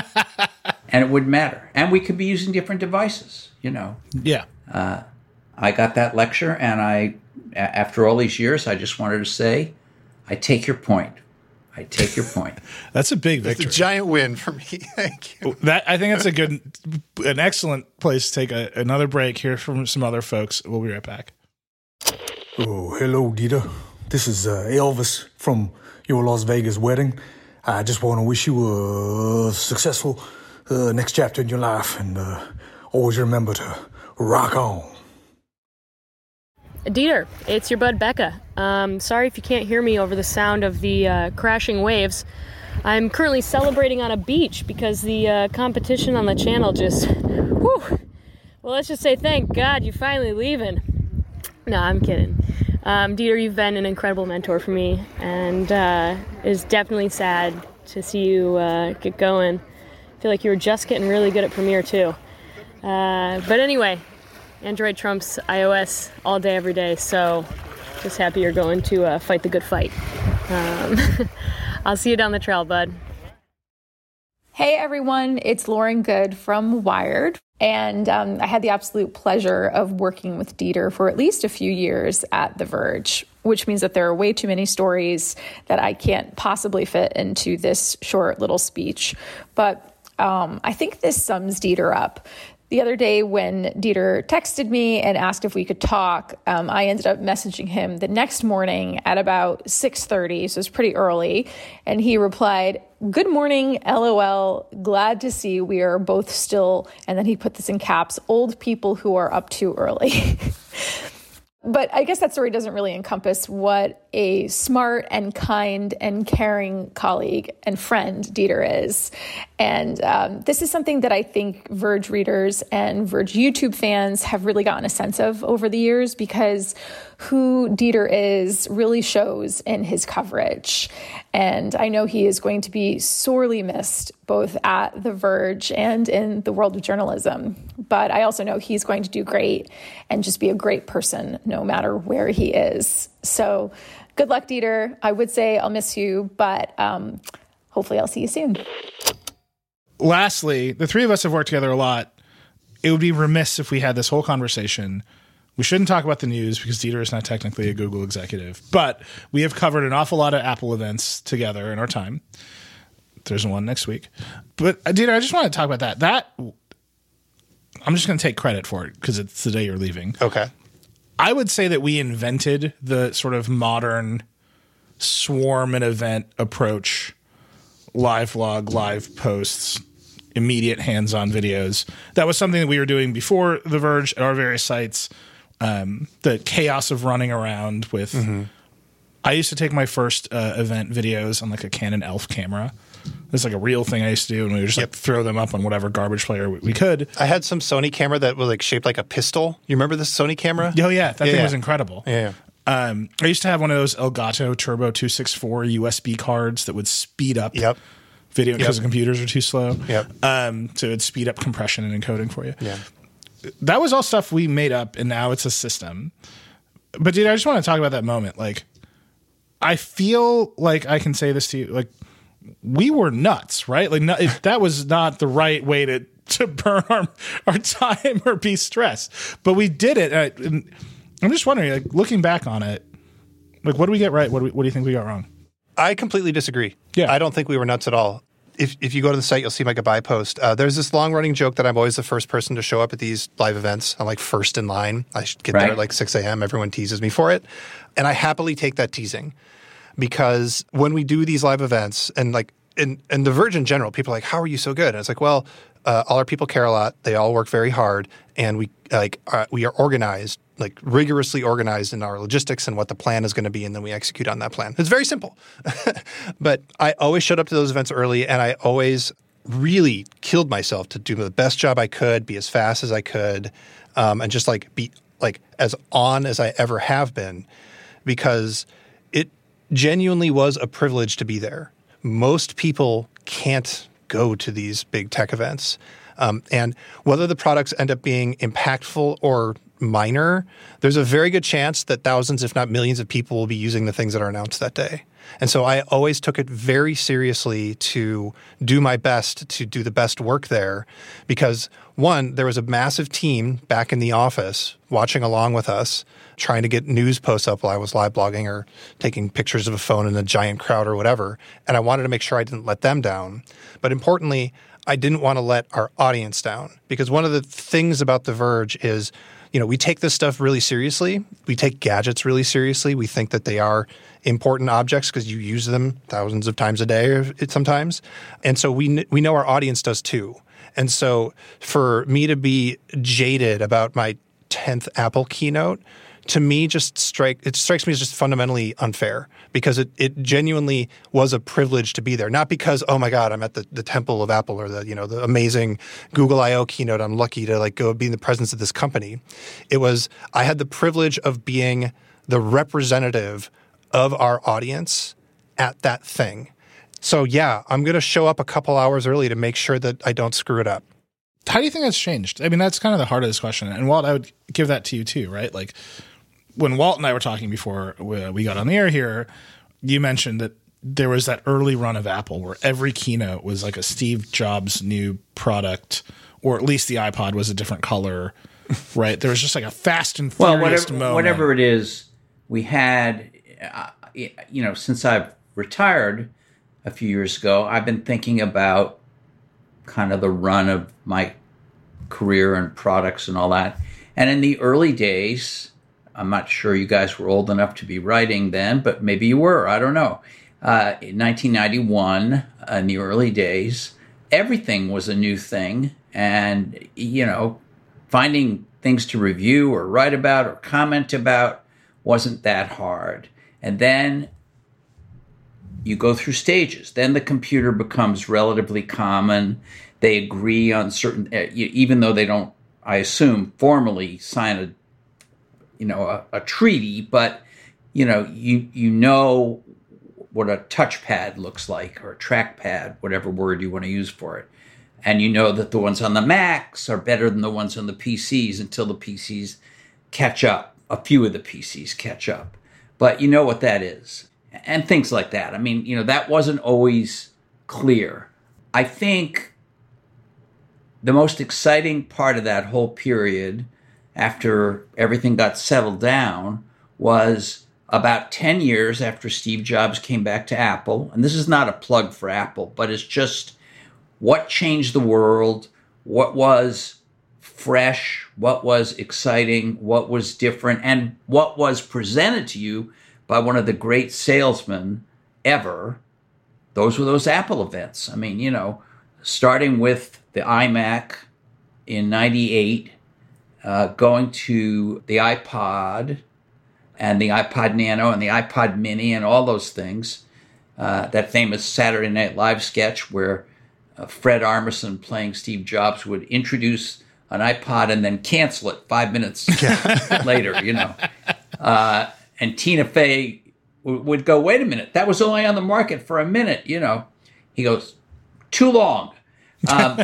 And it wouldn't matter. And we could be using different devices, you know. Yeah. Uh, I got that lecture, and I, after all these years, I just wanted to say, I take your point. I take your point. That's a big victory. It's a giant win for me. Thank you. That I think that's a good, an excellent place to take a, another break. Hear from some other folks. We'll be right back. Oh, hello, Dieter. This is uh, Elvis from your Las Vegas wedding. I just want to wish you a successful uh, next chapter in your life, and uh, always remember to rock on. Dieter, it's your bud Becca. Um, sorry if you can't hear me over the sound of the uh, crashing waves. I'm currently celebrating on a beach because the uh, competition on the channel just, whew. Well, let's just say thank God you're finally leaving. No, I'm kidding. Um, Dieter, you've been an incredible mentor for me, and uh, it's definitely sad to see you uh, get going. I feel like you were just getting really good at Premiere, too. Uh, but anyway, Android trumps iOS all day, every day, so just happy you're going to uh, fight the good fight. Um, I'll see you down the trail, bud. Hey everyone, it's Lauren Good from Wired, and um, I had the absolute pleasure of working with Dieter for at least a few years at The Verge, which means that there are way too many stories that I can't possibly fit into this short little speech. But um, I think this sums Dieter up. The other day when Dieter texted me and asked if we could talk, um, I ended up messaging him the next morning at about six thirty, so it was pretty early, and he replied, "Good morning, LOL, glad to see we are both still," and then he put this in caps, "old people who are up too early." But I guess that story doesn't really encompass what a smart and kind and caring colleague and friend Dieter is. And um, this is something that I think Verge readers and Verge YouTube fans have really gotten a sense of over the years, because who Dieter is really shows in his coverage. And I know he is going to be sorely missed both at The Verge and in the world of journalism. But I also know he's going to do great and just be a great person no matter where he is. So good luck, Dieter. I would say I'll miss you, but um, hopefully I'll see you soon. Lastly, the three of us have worked together a lot. It would be remiss if we had this whole conversation. We shouldn't talk about the news because Dieter is not technically a Google executive, but we have covered an awful lot of Apple events together in our time. There's one next week. But uh, Dieter, I just want to talk about that. That I'm just going to take credit for it because it's the day you're leaving. Okay. I would say that we invented the sort of modern swarm and event approach, live vlog, live posts, immediate hands-on videos. That was something that we were doing before The Verge at our various sites. Um, the chaos of running around with mm-hmm. I used to take my first uh, event videos on like a Canon E L F camera. It's like a real thing I used to do, and we would just yep. like throw them up on whatever garbage player we, we could. I had some Sony camera that was like shaped like a pistol. You remember this Sony camera? Oh yeah, that yeah, thing yeah. was incredible. Yeah. yeah. Um, I used to have one of those Elgato Turbo two sixty-four U S B cards that would speed up yep. video because yep. the computers are too slow. Yep. Um, so it would speed up compression and encoding for you. Yeah. That was all stuff we made up, and now it's a system. But dude, I just want to talk about that moment. Like, I feel like I can say this to you. Like, we were nuts, right? Like, no, it, that was not the right way to to burn our our time or be stressed. But we did it. And I, and I'm just wondering, like, looking back on it, like, what do we get right? What do we, what do you think we got wrong? I completely disagree. Yeah, I don't think we were nuts at all. If if you go to the site, you'll see my goodbye post. Uh, there's this long-running joke that I'm always the first person to show up at these live events. I'm like first in line. I should get right. there at like six a.m. Everyone teases me for it. And I happily take that teasing because when we do these live events and like in, in The Verge in general, people are like, how are you so good? And it's like, well, uh, all our people care a lot. They all work very hard. And we like uh, we are organized, like rigorously organized in our logistics and what the plan is going to be, and then we execute on that plan. It's very simple. But I always showed up to those events early, and I always really killed myself to do the best job I could, be as fast as I could, um, and just like be like as on as I ever have been, because it genuinely was a privilege to be there. Most people can't go to these big tech events. Um, and whether the products end up being impactful or minor, there's a very good chance that thousands, if not millions of people will be using the things that are announced that day. And so I always took it very seriously to do my best to do the best work there because, one, there was a massive team back in the office watching along with us, trying to get news posts up while I was live blogging or taking pictures of a phone in a giant crowd or whatever. And I wanted to make sure I didn't let them down. But importantly, I didn't want to let our audience down because one of the things about The Verge is, you know, we take this stuff really seriously. We take gadgets really seriously. We think that they are important objects because you use them thousands of times a day sometimes. And so we we know our audience does too. And so for me to be jaded about my tenth Apple keynote to me just strike it strikes me as just fundamentally unfair, because it, it genuinely was a privilege to be there. Not because, oh my God, I'm at the, the temple of Apple, or the, you know, the amazing Google I O keynote. I'm lucky to like go be in the presence of this company. It was, I had the privilege of being the representative of our audience at that thing. So yeah, I'm going to show up a couple hours early to make sure that I don't screw it up. How do you think that's changed? I mean, that's kind of the heart of this question. And Walt, I would give that to you too, right? Like when Walt and I were talking before we got on the air here, you mentioned that there was that early run of Apple where every keynote was like a Steve Jobs new product, or at least the iPod was a different color, right? There was just like a fast and furious well, whatever, moment. Whatever it is, we had, uh, you know, since I've retired a few years ago, I've been thinking about kind of the run of my career and products and all that. And in the early days, I'm not sure you guys were old enough to be writing then, but maybe you were. I don't know. Uh, in nineteen ninety-one, uh, in the early days, everything was a new thing. And, you know, finding things to review or write about or comment about wasn't that hard. And then you go through stages. Then the computer becomes relatively common. They agree on certain, even though they don't, I assume, formally sign a, you know, a, a treaty, but, you know, you you know what a touchpad looks like, or a trackpad, whatever word you want to use for it. And you know that the ones on the Macs are better than the ones on the P Cs until the P Cs catch up. A few of the P Cs catch up. But you know what that is. And things like that. I mean, you know, that wasn't always clear. I think the most exciting part of that whole period, after everything got settled down, was about ten years after Steve Jobs came back to Apple. And this is not a plug for Apple, but it's just what changed the world, what was fresh, what was exciting, what was different, and what was presented to you by one of the great salesmen ever. Those were those Apple events. I mean, you know, starting with the iMac in ninety-eight, uh, going to the iPod and the iPod Nano and the iPod Mini and all those things. Uh, that famous Saturday Night Live sketch where uh, Fred Armisen playing Steve Jobs would introduce an iPod and then cancel it five minutes later, you know. Uh, and Tina Fey w- would go, wait a minute, that was only on the market for a minute, you know. He goes, too long. Um,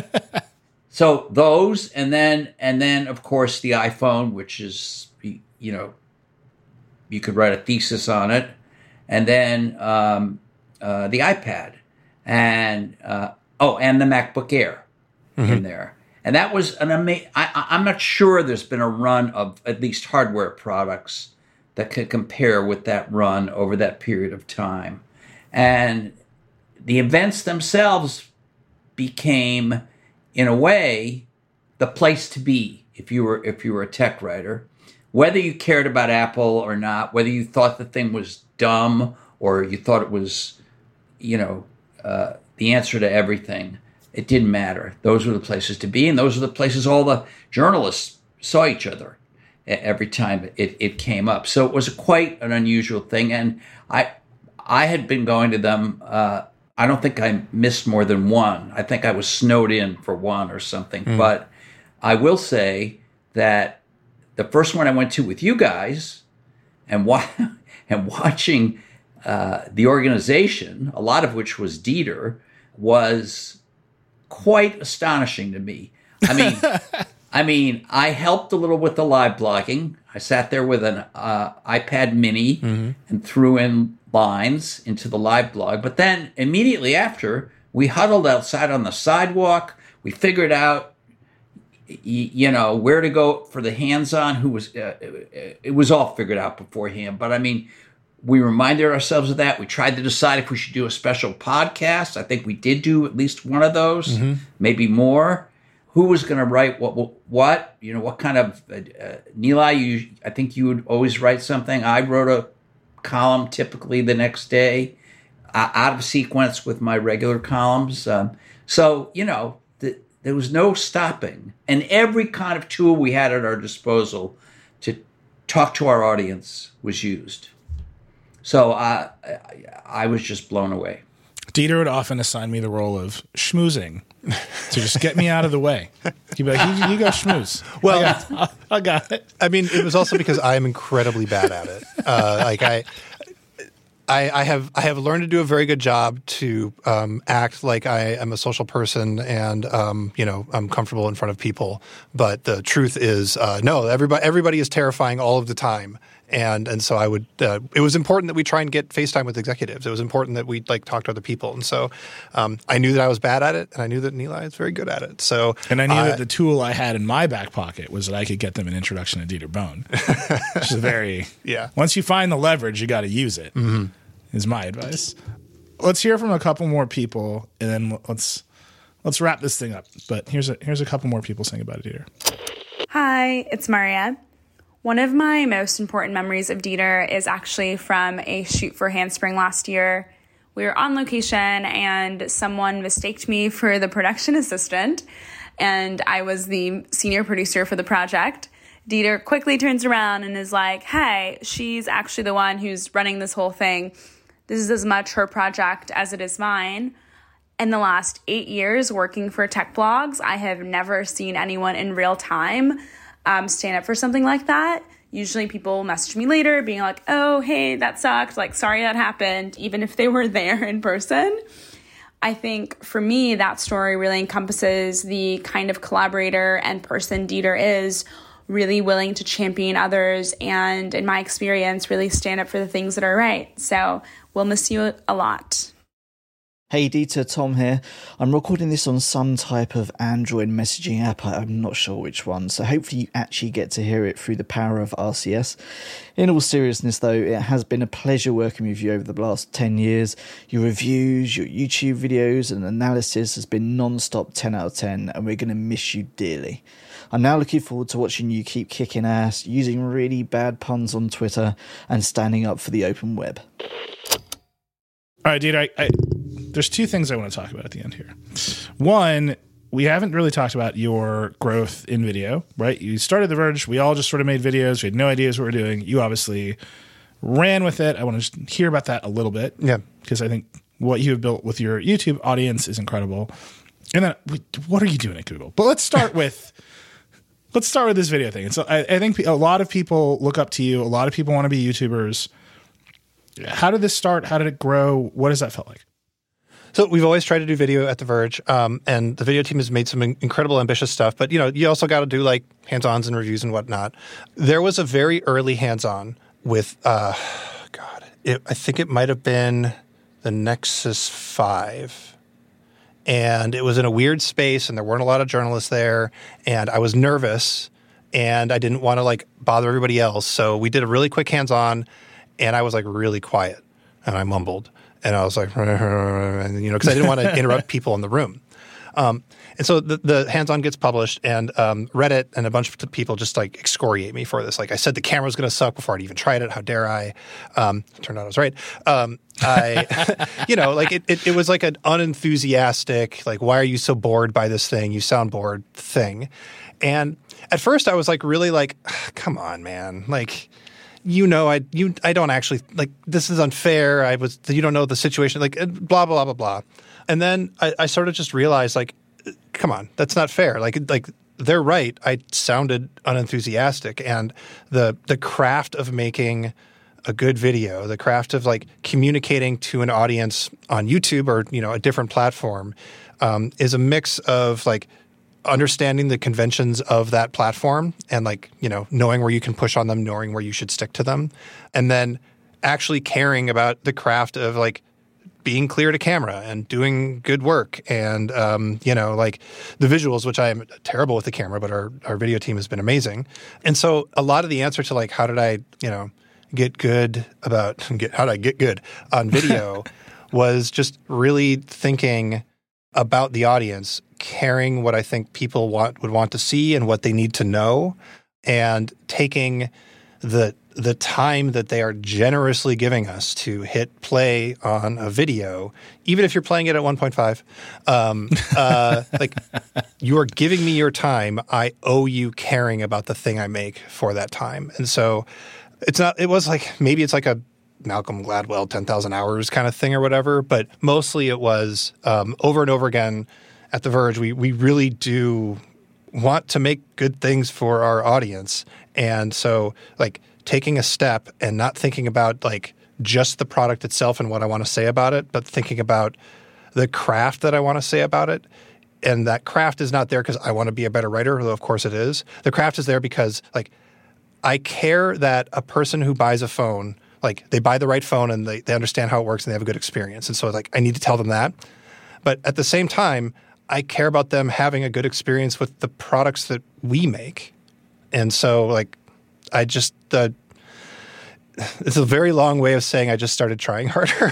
so those, and then, and then of course the iPhone, which is, you know, you could write a thesis on it, and then um, uh, the iPad, and uh, oh, and the MacBook Air mm-hmm. in there. And that was an amazing, I'm not sure there's been a run of at least hardware products that could compare with that run over that period of time. And the events themselves became, in a way, the place to be if you were if you were a tech writer. Whether you cared about Apple or not, whether you thought the thing was dumb or you thought it was, you know, uh, the answer to everything, it didn't matter. Those were the places to be, and those were the places all the journalists saw each other every time it, it came up. So it was quite an unusual thing, and I I had been going to them. Uh, I don't think I missed more than one. I think I was snowed in for one or something. Mm. But I will say that the first one I went to with you guys, and wa- and watching uh, the organization, a lot of which was Dieter, was quite astonishing to me. I mean, I mean, I helped a little with the live blogging. I sat there with an uh, iPad Mini mm-hmm. and threw in lines into the live blog. But then immediately after, we huddled outside on the sidewalk. We figured out, you know, where to go for the hands-on. Who was uh, it was all figured out beforehand. But I mean, we reminded ourselves of that. We tried to decide if we should do a special podcast. I think we did do at least one of those, mm-hmm. maybe more. Who was going to write what? What you know? What kind of uh, uh, Nilay? You, I think you would always write something. I wrote a column typically the next day, uh, out of sequence with my regular columns. Um, so you know, the, there was no stopping, and every kind of tool we had at our disposal to talk to our audience was used. So uh, I, I was just blown away. Dieter would often assign me the role of schmoozing to just get me out of the way. He'd be like, you, you go schmooze. Well, I got, I got it. I mean, it was also because I'm incredibly bad at it. Uh, like I, I, I have I have learned to do a very good job to um, act like I am a social person and um, you know I'm comfortable in front of people. But the truth is, uh, no, everybody everybody is terrifying all of the time. And and so I would. Uh, it was important that we try and get FaceTime with executives. It was important that we like talk to other people. And so um, I knew that I was bad at it, and I knew that Nilay is very good at it. So and I knew uh, that the tool I had in my back pocket was that I could get them an introduction to Dieter Bohn, which is very yeah. Once you find the leverage, you got to use it. Mm-hmm. Is my advice. Let's hear from a couple more people, and then let's let's wrap this thing up. But here's a here's a couple more people saying about it, Dieter. Hi, it's Maria. One of my most important memories of Dieter is actually from a shoot for Handspring last year. We were on location and someone mistaked me for the production assistant, and I was the senior producer for the project. Dieter quickly turns around and is like, hey, she's actually the one who's running this whole thing. This is as much her project as it is mine. In the last eight years working for tech blogs, I have never seen anyone in real time Um, stand up for something like that. Usually people message me later being like, oh, hey, that sucked. Like, sorry that happened, even if they were there in person. I think for me, that story really encompasses the kind of collaborator and person Dieter is, really willing to champion others and, in my experience, really stand up for the things that are right. So we'll miss you a lot. Hey Dieter, Tom here. I'm recording this on some type of Android messaging app. I'm not sure which one, so hopefully you actually get to hear it through the power of R C S. In all seriousness though, it has been a pleasure working with you over the last ten years. Your reviews, your YouTube videos and analysis has been non-stop ten out of ten, and we're going to miss you dearly. I'm now looking forward to watching you keep kicking ass, using really bad puns on Twitter, and standing up for the open web. All right, dude, I, I, there's two things I want to talk about at the end here. One, we haven't really talked about your growth in video, right? You started The Verge. We all just sort of made videos. We had no ideas what we were doing. You obviously ran with it. I want to just hear about that a little bit. Yeah. Because I think what you have built with your YouTube audience is incredible. And then, what are you doing at Google? But let's start with... Let's start with this video thing. And so I, I think a lot of people look up to you. A lot of people want to be YouTubers. How did this start? How did it grow? What does that feel like? So we've always tried to do video at The Verge, um, and the video team has made some incredible, ambitious stuff. But, you know, you also got to do, like, hands-ons and reviews and whatnot. There was a very early hands-on with, uh, God, it, I think it might have been the Nexus five. And it was in a weird space, and there weren't a lot of journalists there, and I was nervous, and I didn't want to, like, bother everybody else. So we did a really quick hands-on, and I was, like, really quiet, and I mumbled. And I was like, and, you know, because I didn't want to interrupt people in the room. Um, and so the, the hands-on gets published, and um, Reddit and a bunch of people just, like, excoriate me for this. Like, I said the camera was going to suck before I'd even tried it. How dare I? Um, turned out I was right. Um, I, you know, like, it, it, it was like an unenthusiastic, like, why are you so bored by this thing? You sound bored thing. And at first I was, like, really like, come on, man. Like, you know, I you I don't actually, like, this is unfair. I was, you don't know the situation, like, blah, blah, blah, blah. And then I, I sort of just realized, like, come on, that's not fair. Like, like they're right. I sounded unenthusiastic, and the the craft of making a good video, the craft of, like, communicating to an audience on YouTube or, you know, a different platform, um, is a mix of, like, understanding the conventions of that platform and, like, you know, knowing where you can push on them, knowing where you should stick to them, and then actually caring about the craft of, like, being clear to camera and doing good work and, um, you know, like the visuals, which I am terrible with the camera, but our, our video team has been amazing. And so a lot of the answer to, like, how did I, you know, get good about, get, how did I get good on video was just really thinking about the audience, caring what I think people want would want to see and what they need to know, and taking the the time that they are generously giving us to hit play on a video, even if you're playing it at one point five, um, uh, like you are giving me your time. I owe you caring about the thing I make for that time. And so it's not, it was like, maybe it's like a Malcolm Gladwell ten thousand hours kind of thing or whatever, but mostly it was um, over and over again at The Verge. We, we really do want to make good things for our audience. And so like taking a step and not thinking about like just the product itself and what I want to say about it, but thinking about the craft that I want to say about it. And that craft is not there because I want to be a better writer, although of course it is. The craft is there because like I care that a person who buys a phone, like they buy the right phone and they, they understand how it works and they have a good experience. And so like I need to tell them that. But at the same time, I care about them having a good experience with the products that we make. And so like I just uh, it's a very long way of saying I just started trying harder.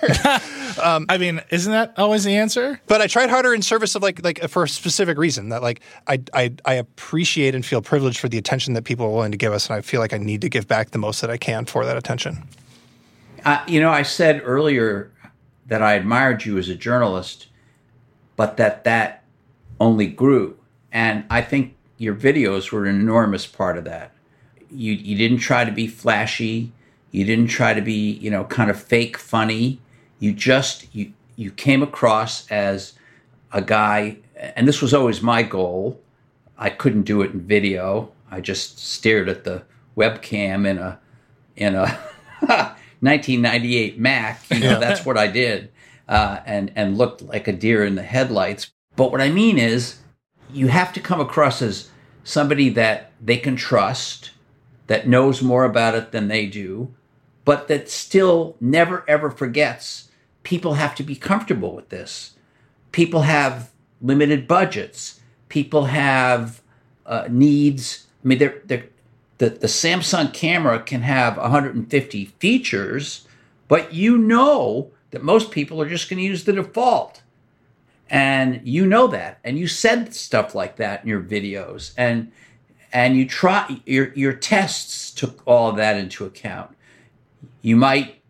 um, I mean, isn't that always the answer? But I tried harder in service of like like for a specific reason that like I I, I appreciate and feel privileged for the attention that people are willing to give us, and I feel like I need to give back the most that I can for that attention. Uh, you know, I said earlier that I admired you as a journalist, but that that only grew, and I think your videos were an enormous part of that. You you didn't try to be flashy. You didn't try to be, you know, kind of fake funny. You just, you, you came across as a guy, and this was always my goal. I couldn't do it in video. I just stared at the webcam in a, in a nineteen ninety-eight Mac. You know, that's what I did, uh, and, and looked like a deer in the headlights. But what I mean is you have to come across as somebody that they can trust, that knows more about it than they do, but that still never, ever forgets people have to be comfortable with this. People have limited budgets. People have uh, needs. I mean, they're, they're, the, the Samsung camera can have one hundred fifty features, but you know that most people are just going to use the default. And you know that. And you said stuff like that in your videos. And And you try your your tests took all of that into account. You might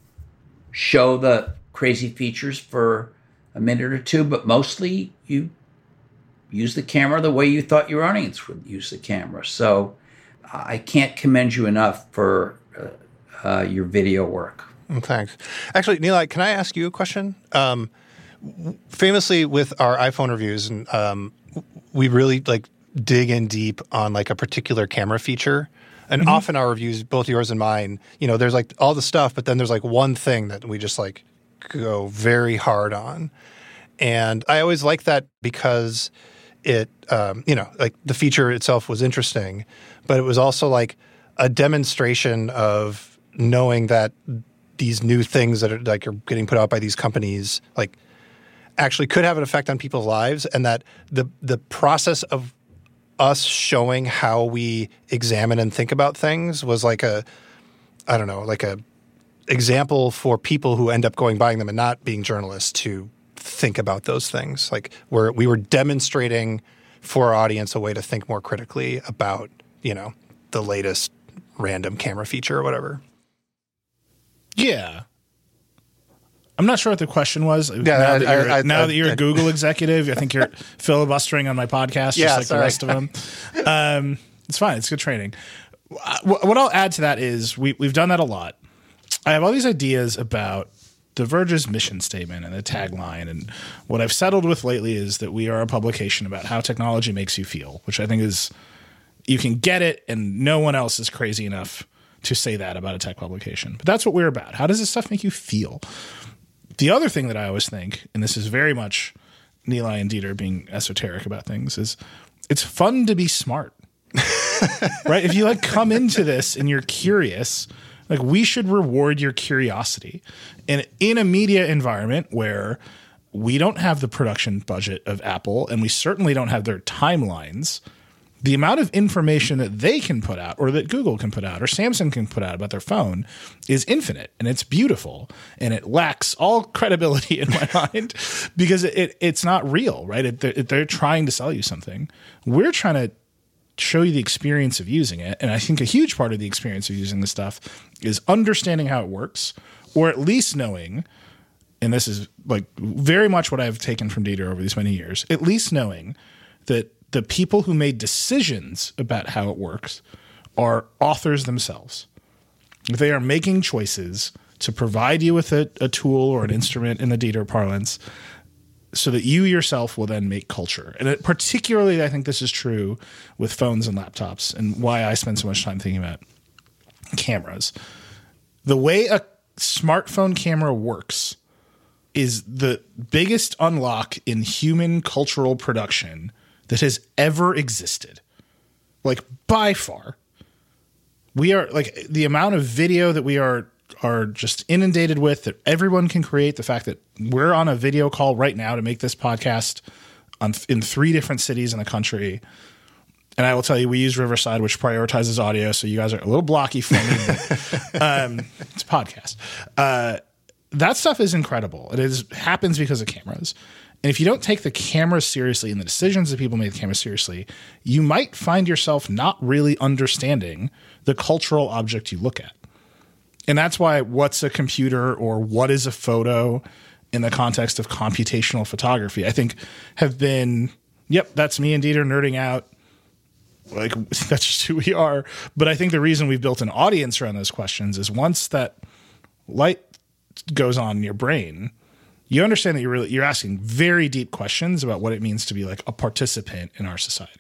show the crazy features for a minute or two, but mostly you use the camera the way you thought your audience would use the camera. So I can't commend you enough for uh, uh, your video work. Well, thanks. Actually, Nilay, can I ask you a question? Um, famously, with our iPhone reviews, and um, we really like. dig in deep on like a particular camera feature. And mm-hmm. often our reviews, both yours and mine, you know, there's like all the stuff, but then there's like one thing that we just like go very hard on. And I always like that because it, um, you know, like the feature itself was interesting, but it was also like a demonstration of knowing that these new things that are like are getting put out by these companies, like actually could have an effect on people's lives, and that the the process of us showing how we examine and think about things was like a, I don't know, like a example for people who end up going buying them and not being journalists to think about those things. Like where we were demonstrating for our audience a way to think more critically about, you know, the latest random camera feature or whatever. Yeah. I'm not sure what the question was. Yeah, now I, that you're, I, I, now I, that you're I, a Google executive, I think you're filibustering on my podcast, yeah, just like sorry. the rest of them. Um, it's fine. It's good training. What I'll add to that is we, we've done that a lot. I have all these ideas about The Verge's mission statement and the tagline. And what I've settled with lately is that we are a publication about how technology makes you feel, which I think is, you can get it and no one else is crazy enough to say that about a tech publication. But that's what we're about. How does this stuff make you feel? The other thing that I always think, and this is very much Nilay and Dieter being esoteric about things, is it's fun to be smart, right? If you like come into this and you're curious, like we should reward your curiosity. And in a media environment where we don't have the production budget of Apple and we certainly don't have their timelines, the amount of information that they can put out or that Google can put out or Samsung can put out about their phone is infinite, and it's beautiful, and it lacks all credibility in my mind because it, it it's not real, right? It, it, they're trying to sell you something. We're trying to show you the experience of using it. And I think a huge part of the experience of using this stuff is understanding how it works, or at least knowing, and this is like very much what I've taken from Dieter over these many years, at least knowing that the people who made decisions about how it works are authors themselves. They are making choices to provide you with a, a tool or an instrument in the Dieter parlance so that you yourself will then make culture. And it, particularly, I think this is true with phones and laptops, and why I spend so much time thinking about cameras. The way a smartphone camera works is the biggest unlock in human cultural production that has ever existed. Like, by far. We are, like, the amount of video that we are are just inundated with, that everyone can create, the fact that we're on a video call right now to make this podcast on, in three different cities in the country. And I will tell you, we use Riverside, which prioritizes audio, so you guys are a little blocky for me. But, um, it's a podcast. Uh, that stuff is incredible. It is happens because of cameras. And if you don't take the cameras seriously and the decisions that people make the cameras seriously, you might find yourself not really understanding the cultural object you look at. And that's why what's a computer or what is a photo in the context of computational photography, I think have been, yep, that's me and Dieter nerding out. Like, that's just who we are. But I think the reason we've built an audience around those questions is once that light goes on in your brain, you understand that you're really, you're asking very deep questions about what it means to be like a participant in our society.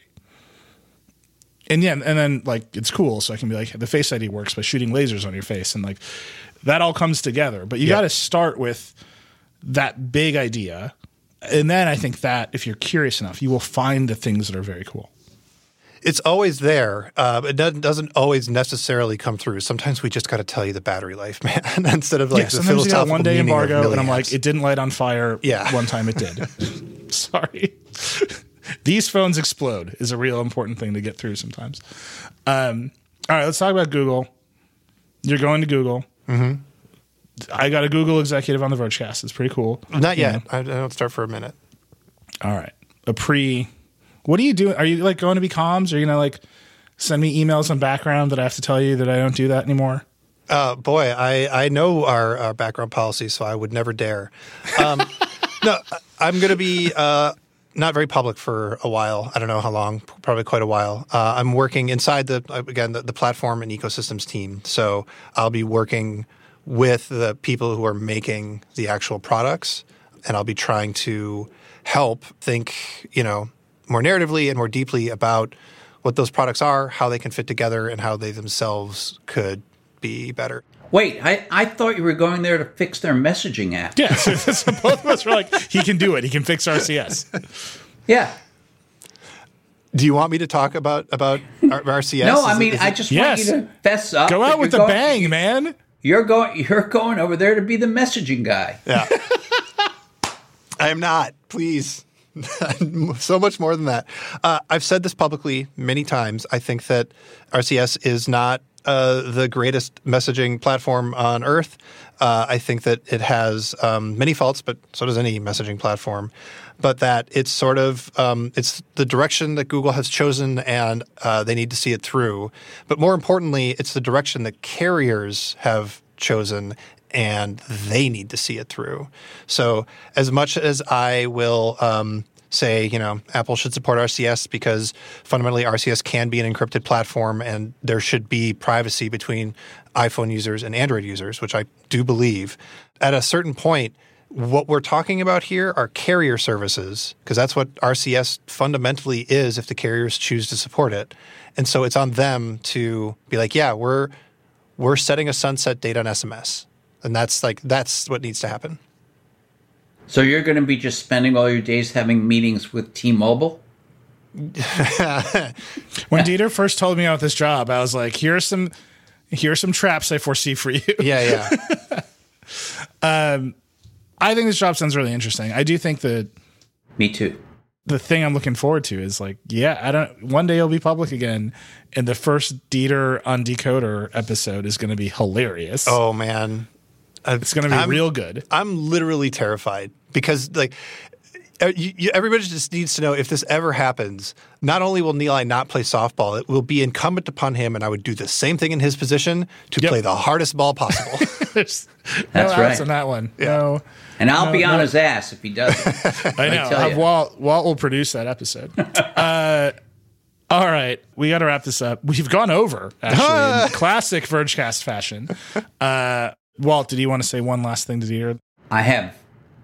And yeah, and then like it's cool. So I can be like, the Face I D works by shooting lasers on your face, and like that all comes together. But you yeah. got to start with that big idea, and then I think that if you're curious enough, you will find the things that are very cool. It's always there. Uh, it doesn't, doesn't always necessarily come through. Sometimes we just got to tell you the battery life, man, instead of like yeah, the sometimes you got one day embargo, really and I'm apps. like, it didn't light on fire. Yeah. One time it did. Sorry. These phones explode is a real important thing to get through sometimes. Um, all right, let's talk about Google. You're going to Google. Mm-hmm. I got a Google executive on the Vergecast. It's pretty cool. Not yet. You know? I, I don't start for a minute. All right. A pre. What are you doing? Are you like going to be comms? Are you going to like send me emails on background that I have to tell you that I don't do that anymore? Uh, boy, I, I know our, our background policy, so I would never dare. Um, no, I'm going to be uh, not very public for a while. I don't know how long, probably quite a while. Uh, I'm working inside the, again, the, the platform and ecosystems team. So I'll be working with the people who are making the actual products, and I'll be trying to help think, you know, more narratively and more deeply about what those products are, how they can fit together, and how they themselves could be better. Wait, I, I thought you were going there to fix their messaging app. Yeah, so, so both of us were like, he can do it. He can fix R C S. Yeah. Do you want me to talk about, about R C S? No, I Is mean, it, I it, just yes. want you to fess up. Go out with a going, bang, man. You're going, you're going over there to be the messaging guy. Yeah. I am not. Please. So much more than that. Uh, I've said this publicly many times. I think that R C S is not uh, the greatest messaging platform on earth. Uh, I think that it has um, many faults, but so does any messaging platform. But that it's sort of um, it's the direction that Google has chosen, and uh, they need to see it through. But more importantly, it's the direction that carriers have chosen, and they need to see it through. So as much as I will um, say, you know, Apple should support R C S because fundamentally R C S can be an encrypted platform and there should be privacy between iPhone users and Android users, which I do believe. At a certain point, what we're talking about here are carrier services, because that's what R C S fundamentally is if the carriers choose to support it. And so it's on them to be like, yeah, we're we're setting a sunset date on S M S. And that's like that's what needs to happen. So you're going to be just spending all your days having meetings with T-Mobile? When Dieter first told me about this job, I was like, here's some here's some traps I foresee for you. Yeah, yeah. um, I think this job sounds really interesting. I do think that. Me too. The thing I'm looking forward to is like, yeah, I don't. One day it'll be public again, and the first Dieter on Decoder episode is going to be hilarious. Oh man, it's going to be I'm, real good. I'm literally terrified because like Uh, you, you, everybody just needs to know if this ever happens, not only will Nilay not play softball, it will be incumbent upon him, and I would do the same thing in his position to yep. play the hardest ball possible. That's no right. on that one. Yeah. No, and I'll no, be on no. his ass if he doesn't. I know. I Walt, Walt will produce that episode. uh, all right. We got to wrap this up. We've gone over, actually, in classic Vergecast fashion. Uh, Walt, did you want to say one last thing to Dieter? I have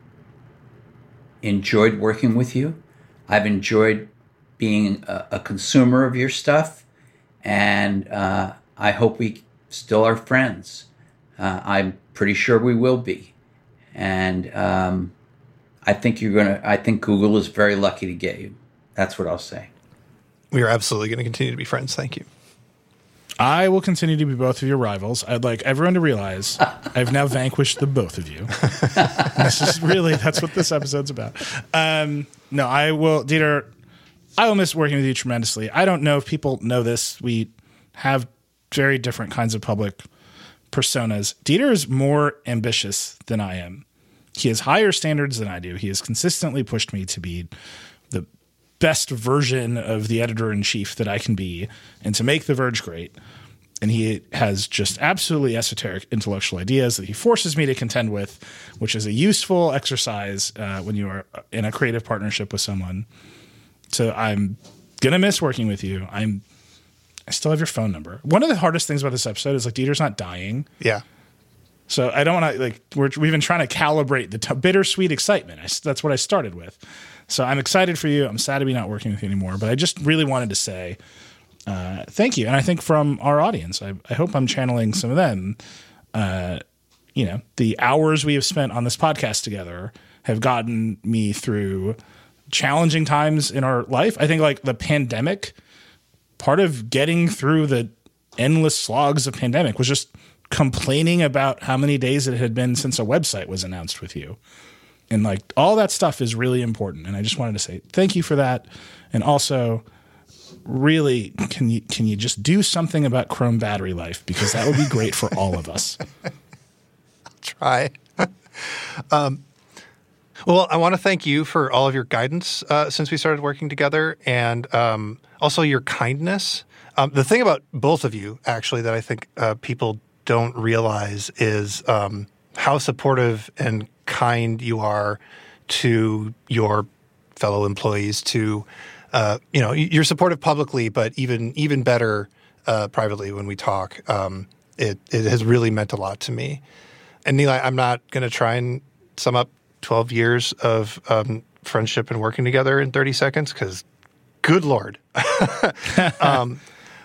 enjoyed working with you. I've enjoyed being a, a consumer of your stuff, and uh, I hope we still are friends. Uh, I'm pretty sure we will be, and um, I think you're gonna. I think Google is very lucky to get you. That's what I'll say. We are absolutely going to continue to be friends. Thank you. I will continue to be both of your rivals. I'd like everyone to realize I've now vanquished the both of you. This is really, that's what this episode's about. Um, no, I will, Dieter, I will miss working with you tremendously. I don't know if people know this. We have very different kinds of public personas. Dieter is more ambitious than I am. He has higher standards than I do. He has consistently pushed me to be the best version of the editor-in-chief that I can be and to make The Verge great. And he has just absolutely esoteric intellectual ideas that he forces me to contend with, which is a useful exercise uh, when you are in a creative partnership with someone. So I'm going to miss working with you. I'm, I still have your phone number. One of the hardest things about this episode is like Dieter's not dying. Yeah. So I don't want to like, we're, we've been trying to calibrate the t- bittersweet excitement. I, that's what I started with. So I'm excited for you. I'm sad to be not working with you anymore, but I just really wanted to say uh, thank you. And I think from our audience, I, I hope I'm channeling some of them. Uh, you know, the hours we have spent on this podcast together have gotten me through challenging times in our life. I think like the pandemic, part of getting through the endless slogs of pandemic was just complaining about how many days it had been since a website was announced with you. And like all that stuff is really important. And I just wanted to say thank you for that. And also really, can you, can you just do something about Chrome battery life? Because that would be great for all of us. I'll try. um, well, I want to thank you for all of your guidance uh, since we started working together, and um, also your kindness. Um, the thing about both of you, actually, that I think uh, people don't realize is um, how supportive and kind you are to your fellow employees, to, uh, you know, you're supportive publicly, but even even better uh, privately when we talk. Um, it, it has really meant a lot to me. And Nilay, I'm not going to try and sum up twelve years of um, friendship and working together in thirty seconds because good Lord. um,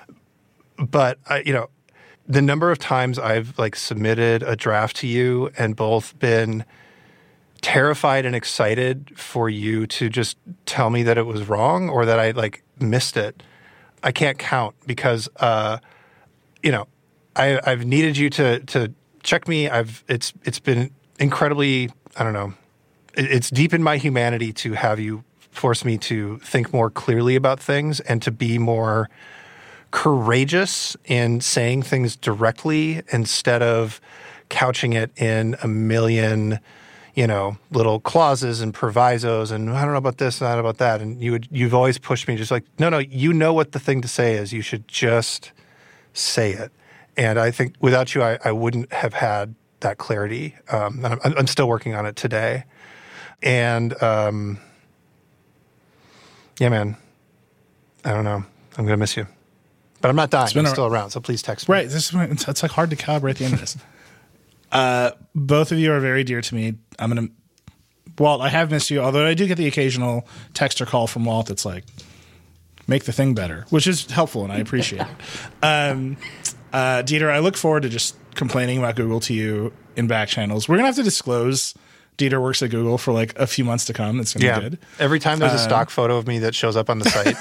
but, I, you know, the number of times I've like submitted a draft to you and both been terrified and excited for you to just tell me that it was wrong or that I like missed it, I can't count because, uh, you know, I, I've needed you to to check me. I've it's it's been incredibly, I don't know, it, it's deep in my humanity to have you force me to think more clearly about things and to be more courageous in saying things directly instead of couching it in a million, you know, little clauses and provisos and I don't know about this and not about that. And you would, you've always pushed me just like, no, no, you know what the thing to say is. You should just say it. And I think without you, I, I wouldn't have had that clarity. Um, and I'm, I'm still working on it today. And um, yeah, man, I don't know. I'm going to miss you. But I'm not dying. I'm still around, so please text me. Right. This is when, it's, it's like hard to calibrate the end of this. Uh, both of you are very dear to me. I'm going to, Walt, I have missed you, although I do get the occasional text or call from Walt that's like, make the thing better, which is helpful, and I appreciate it. Um, uh, Dieter, I look forward to just complaining about Google to you in back channels. We're going to have to disclose Dieter works at Google for like a few months to come. It's going to yeah. be good. Every time there's a uh, stock photo of me that shows up on the site.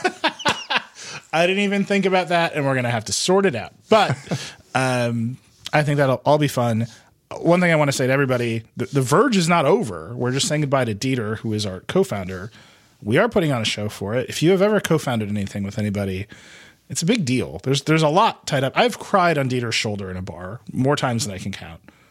I didn't even think about that, and we're going to have to sort it out. But um, I think that'll all be fun. One thing I want to say to everybody, the, the Verge is not over. We're just saying goodbye to Dieter, who is our co-founder. We are putting on a show for it. If you have ever co-founded anything with anybody, it's a big deal. There's there's a lot tied up. I've cried on Dieter's shoulder in a bar more times than I can count.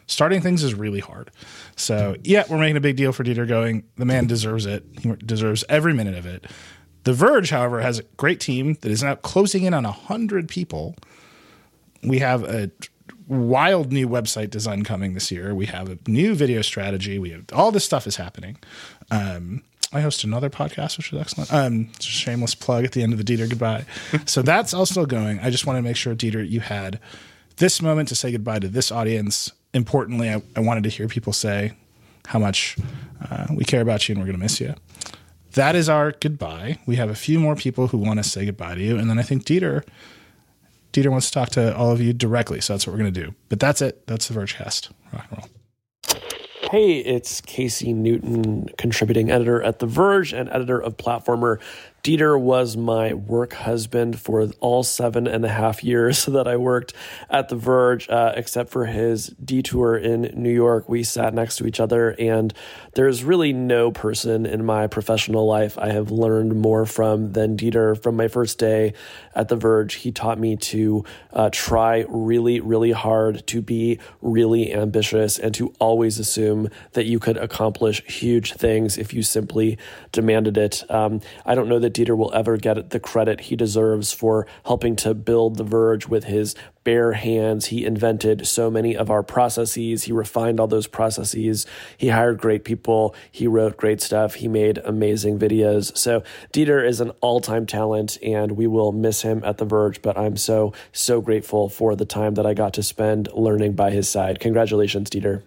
starting things is really hard. So, yeah, we're making a big deal for Dieter going. The man deserves it. He deserves every minute of it. The Verge, however, has a great team that is now closing in on one hundred people. We have a wild new website design coming this year. We have a new video strategy. We have all this stuff is happening. Um, I host another podcast, which is excellent. Um, shameless plug at the end of the Dieter goodbye. So that's all still going. I just want to make sure, Dieter, you had this moment to say goodbye to this audience. Importantly, I, I wanted to hear people say how much uh, we care about you and we're going to miss you. That is our goodbye. We have a few more people who want to say goodbye to you. And then I think Dieter, Dieter wants to talk to all of you directly. So that's what we're going to do. But that's it. That's the Vergecast. Rock and roll. Hey, it's Casey Newton, contributing editor at The Verge and editor of Platformer. Dieter was my work husband for all seven and a half years that I worked at The Verge, uh, except for his detour in New York. We sat next to each other, and there's really no person in my professional life I have learned more from than Dieter. From my first day at The Verge, he taught me to uh, try really, really hard, to be really ambitious, and to always assume that you could accomplish huge things if you simply demanded it. Um, I don't know that Dieter will ever get the credit he deserves for helping to build The Verge with his bare hands. He invented so many of our processes. He refined all those processes. He hired great people. He wrote great stuff. He made amazing videos. So Dieter is an all-time talent, and we will miss him at The Verge, but I'm so, so grateful for the time that I got to spend learning by his side. Congratulations, Dieter.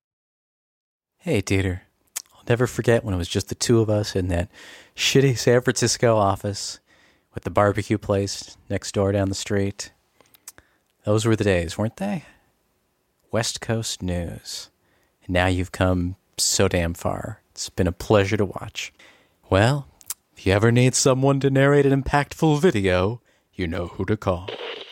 Hey, Dieter. I'll never forget when it was just the two of us in that shitty San Francisco office with the barbecue place next door down the street. Those were the days, weren't they? West Coast news. And now you've come so damn far. It's been a pleasure to watch. Well, if you ever need someone to narrate an impactful video, you know who to call.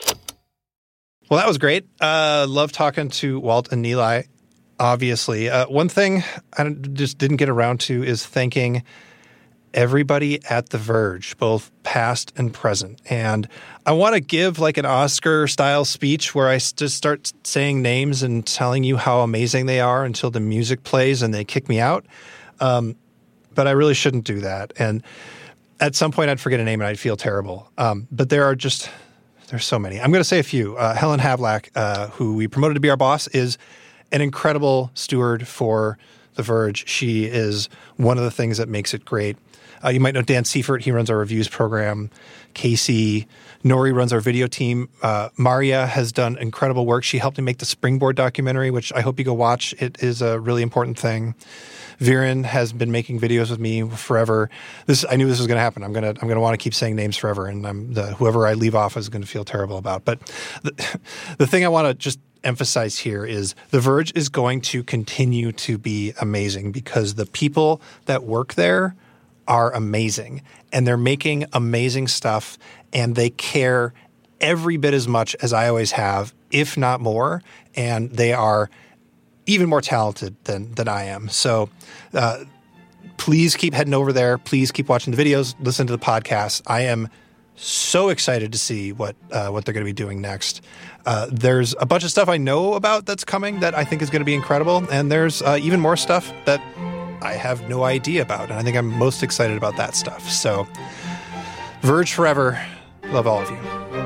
Well, that was great. Uh, love talking to Walt and Nilay, obviously. Uh, one thing I just didn't get around to is thanking everybody at The Verge, both past and present. And I want to give like an Oscar-style speech where I just start saying names and telling you how amazing they are until the music plays and they kick me out. Um, but I really shouldn't do that. And at some point, I'd forget a name and I'd feel terrible. Um, but there are just, there's so many. I'm going to say a few. Uh, Helen Havlack, uh, who we promoted to be our boss, is an incredible steward for The Verge. She is one of the things that makes it great. Uh, you might know Dan Seifert. He runs our reviews program. Casey Nori runs our video team. Uh, Maria has done incredible work. She helped me make the Springboard documentary, which I hope you go watch. It is a really important thing. Viren has been making videos with me forever. This I knew this was going to happen. I'm gonna I'm gonna want to keep saying names forever, and I'm the whoever I leave off is going to feel terrible about. But the, the thing I want to just emphasize here is The Verge is going to continue to be amazing because the people that work there are amazing, and they're making amazing stuff, and they care every bit as much as I always have, if not more, and they are even more talented than than I am. So uh, please keep heading over there. Please keep watching the videos, listen to the podcast. I am so excited to see what uh, what they're going to be doing next. Uh, there's a bunch of stuff I know about that's coming that I think is going to be incredible, and there's uh, even more stuff that I have no idea about, and I think I'm most excited about that stuff. So, Verge forever. Love all of you.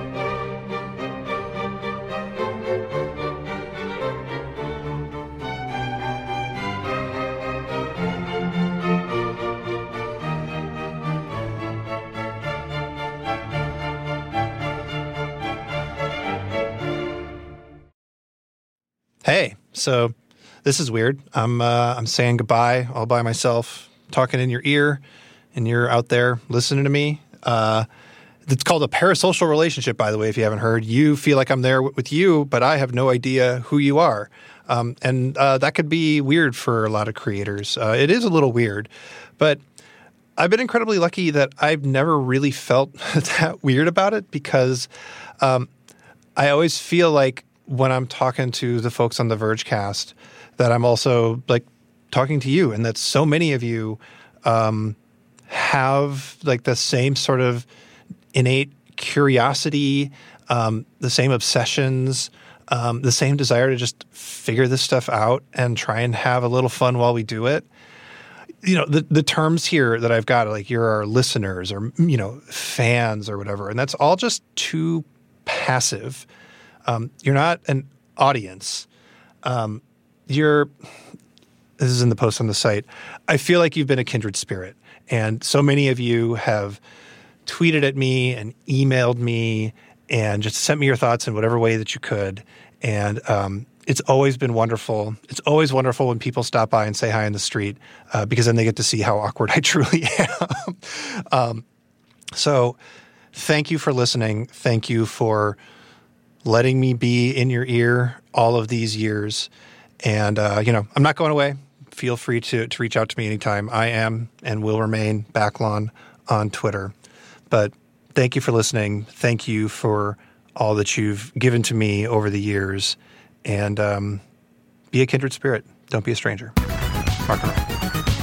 Hey, so this is weird. I'm uh, I'm saying goodbye all by myself, talking in your ear, and you're out there listening to me. Uh, it's called a parasocial relationship, by the way, if you haven't heard. You feel like I'm there w- with you, but I have no idea who you are. Um, and uh, that could be weird for a lot of creators. Uh, it is a little weird, but I've been incredibly lucky that I've never really felt that weird about it because um, I always feel like when I'm talking to the folks on the Vergecast that I'm also like talking to you, and that so many of you um, have like the same sort of innate curiosity, um, the same obsessions, um, the same desire to just figure this stuff out and try and have a little fun while we do it. You know, the, the terms here that I've got, like you're our listeners or, you know, fans or whatever, and that's all just too passive. Um, you're not an audience. Um, you're, this is in the post on the site, I feel like you've been a kindred spirit. And so many of you have tweeted at me and emailed me and just sent me your thoughts in whatever way that you could. And um, it's always been wonderful. It's always wonderful when people stop by and say hi in the street uh, because then they get to see how awkward I truly am. um, so thank you for listening. Thank you for letting me be in your ear all of these years. And, uh, you know, I'm not going away. Feel free to, to reach out to me anytime. I am and will remain Backlon on Twitter. But thank you for listening. Thank you for all that you've given to me over the years. And um, be a kindred spirit. Don't be a stranger. Rock and roll.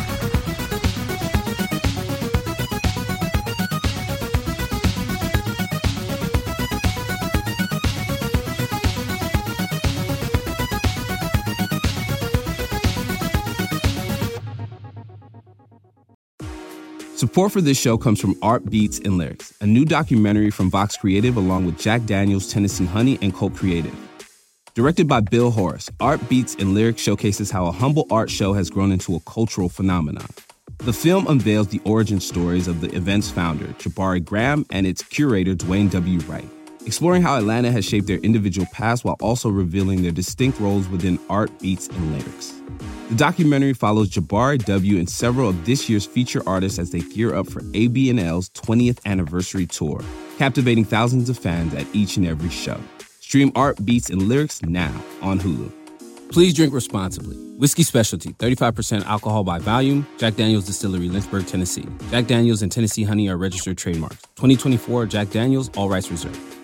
Support for this show comes from Art Beats and Lyrics, a new documentary from Vox Creative along with Jack Daniels, Tennessee Honey, and Colt Creative. Directed by Bill Horace, Art Beats and Lyrics showcases how a humble art show has grown into a cultural phenomenon. The film unveils the origin stories of the event's founder, Jabari Graham, and its curator, Dwayne W. Wright, exploring how Atlanta has shaped their individual past while also revealing their distinct roles within art, beats, and lyrics. The documentary follows Jabari W. and several of this year's feature artists as they gear up for A B N L's twentieth anniversary tour, captivating thousands of fans at each and every show. Stream Art, Beats, and Lyrics now on Hulu. Please drink responsibly. Whiskey Specialty, thirty-five percent alcohol by volume. Jack Daniel's Distillery, Lynchburg, Tennessee. Jack Daniel's and Tennessee Honey are registered trademarks. twenty twenty-four Jack Daniel's, all rights reserved.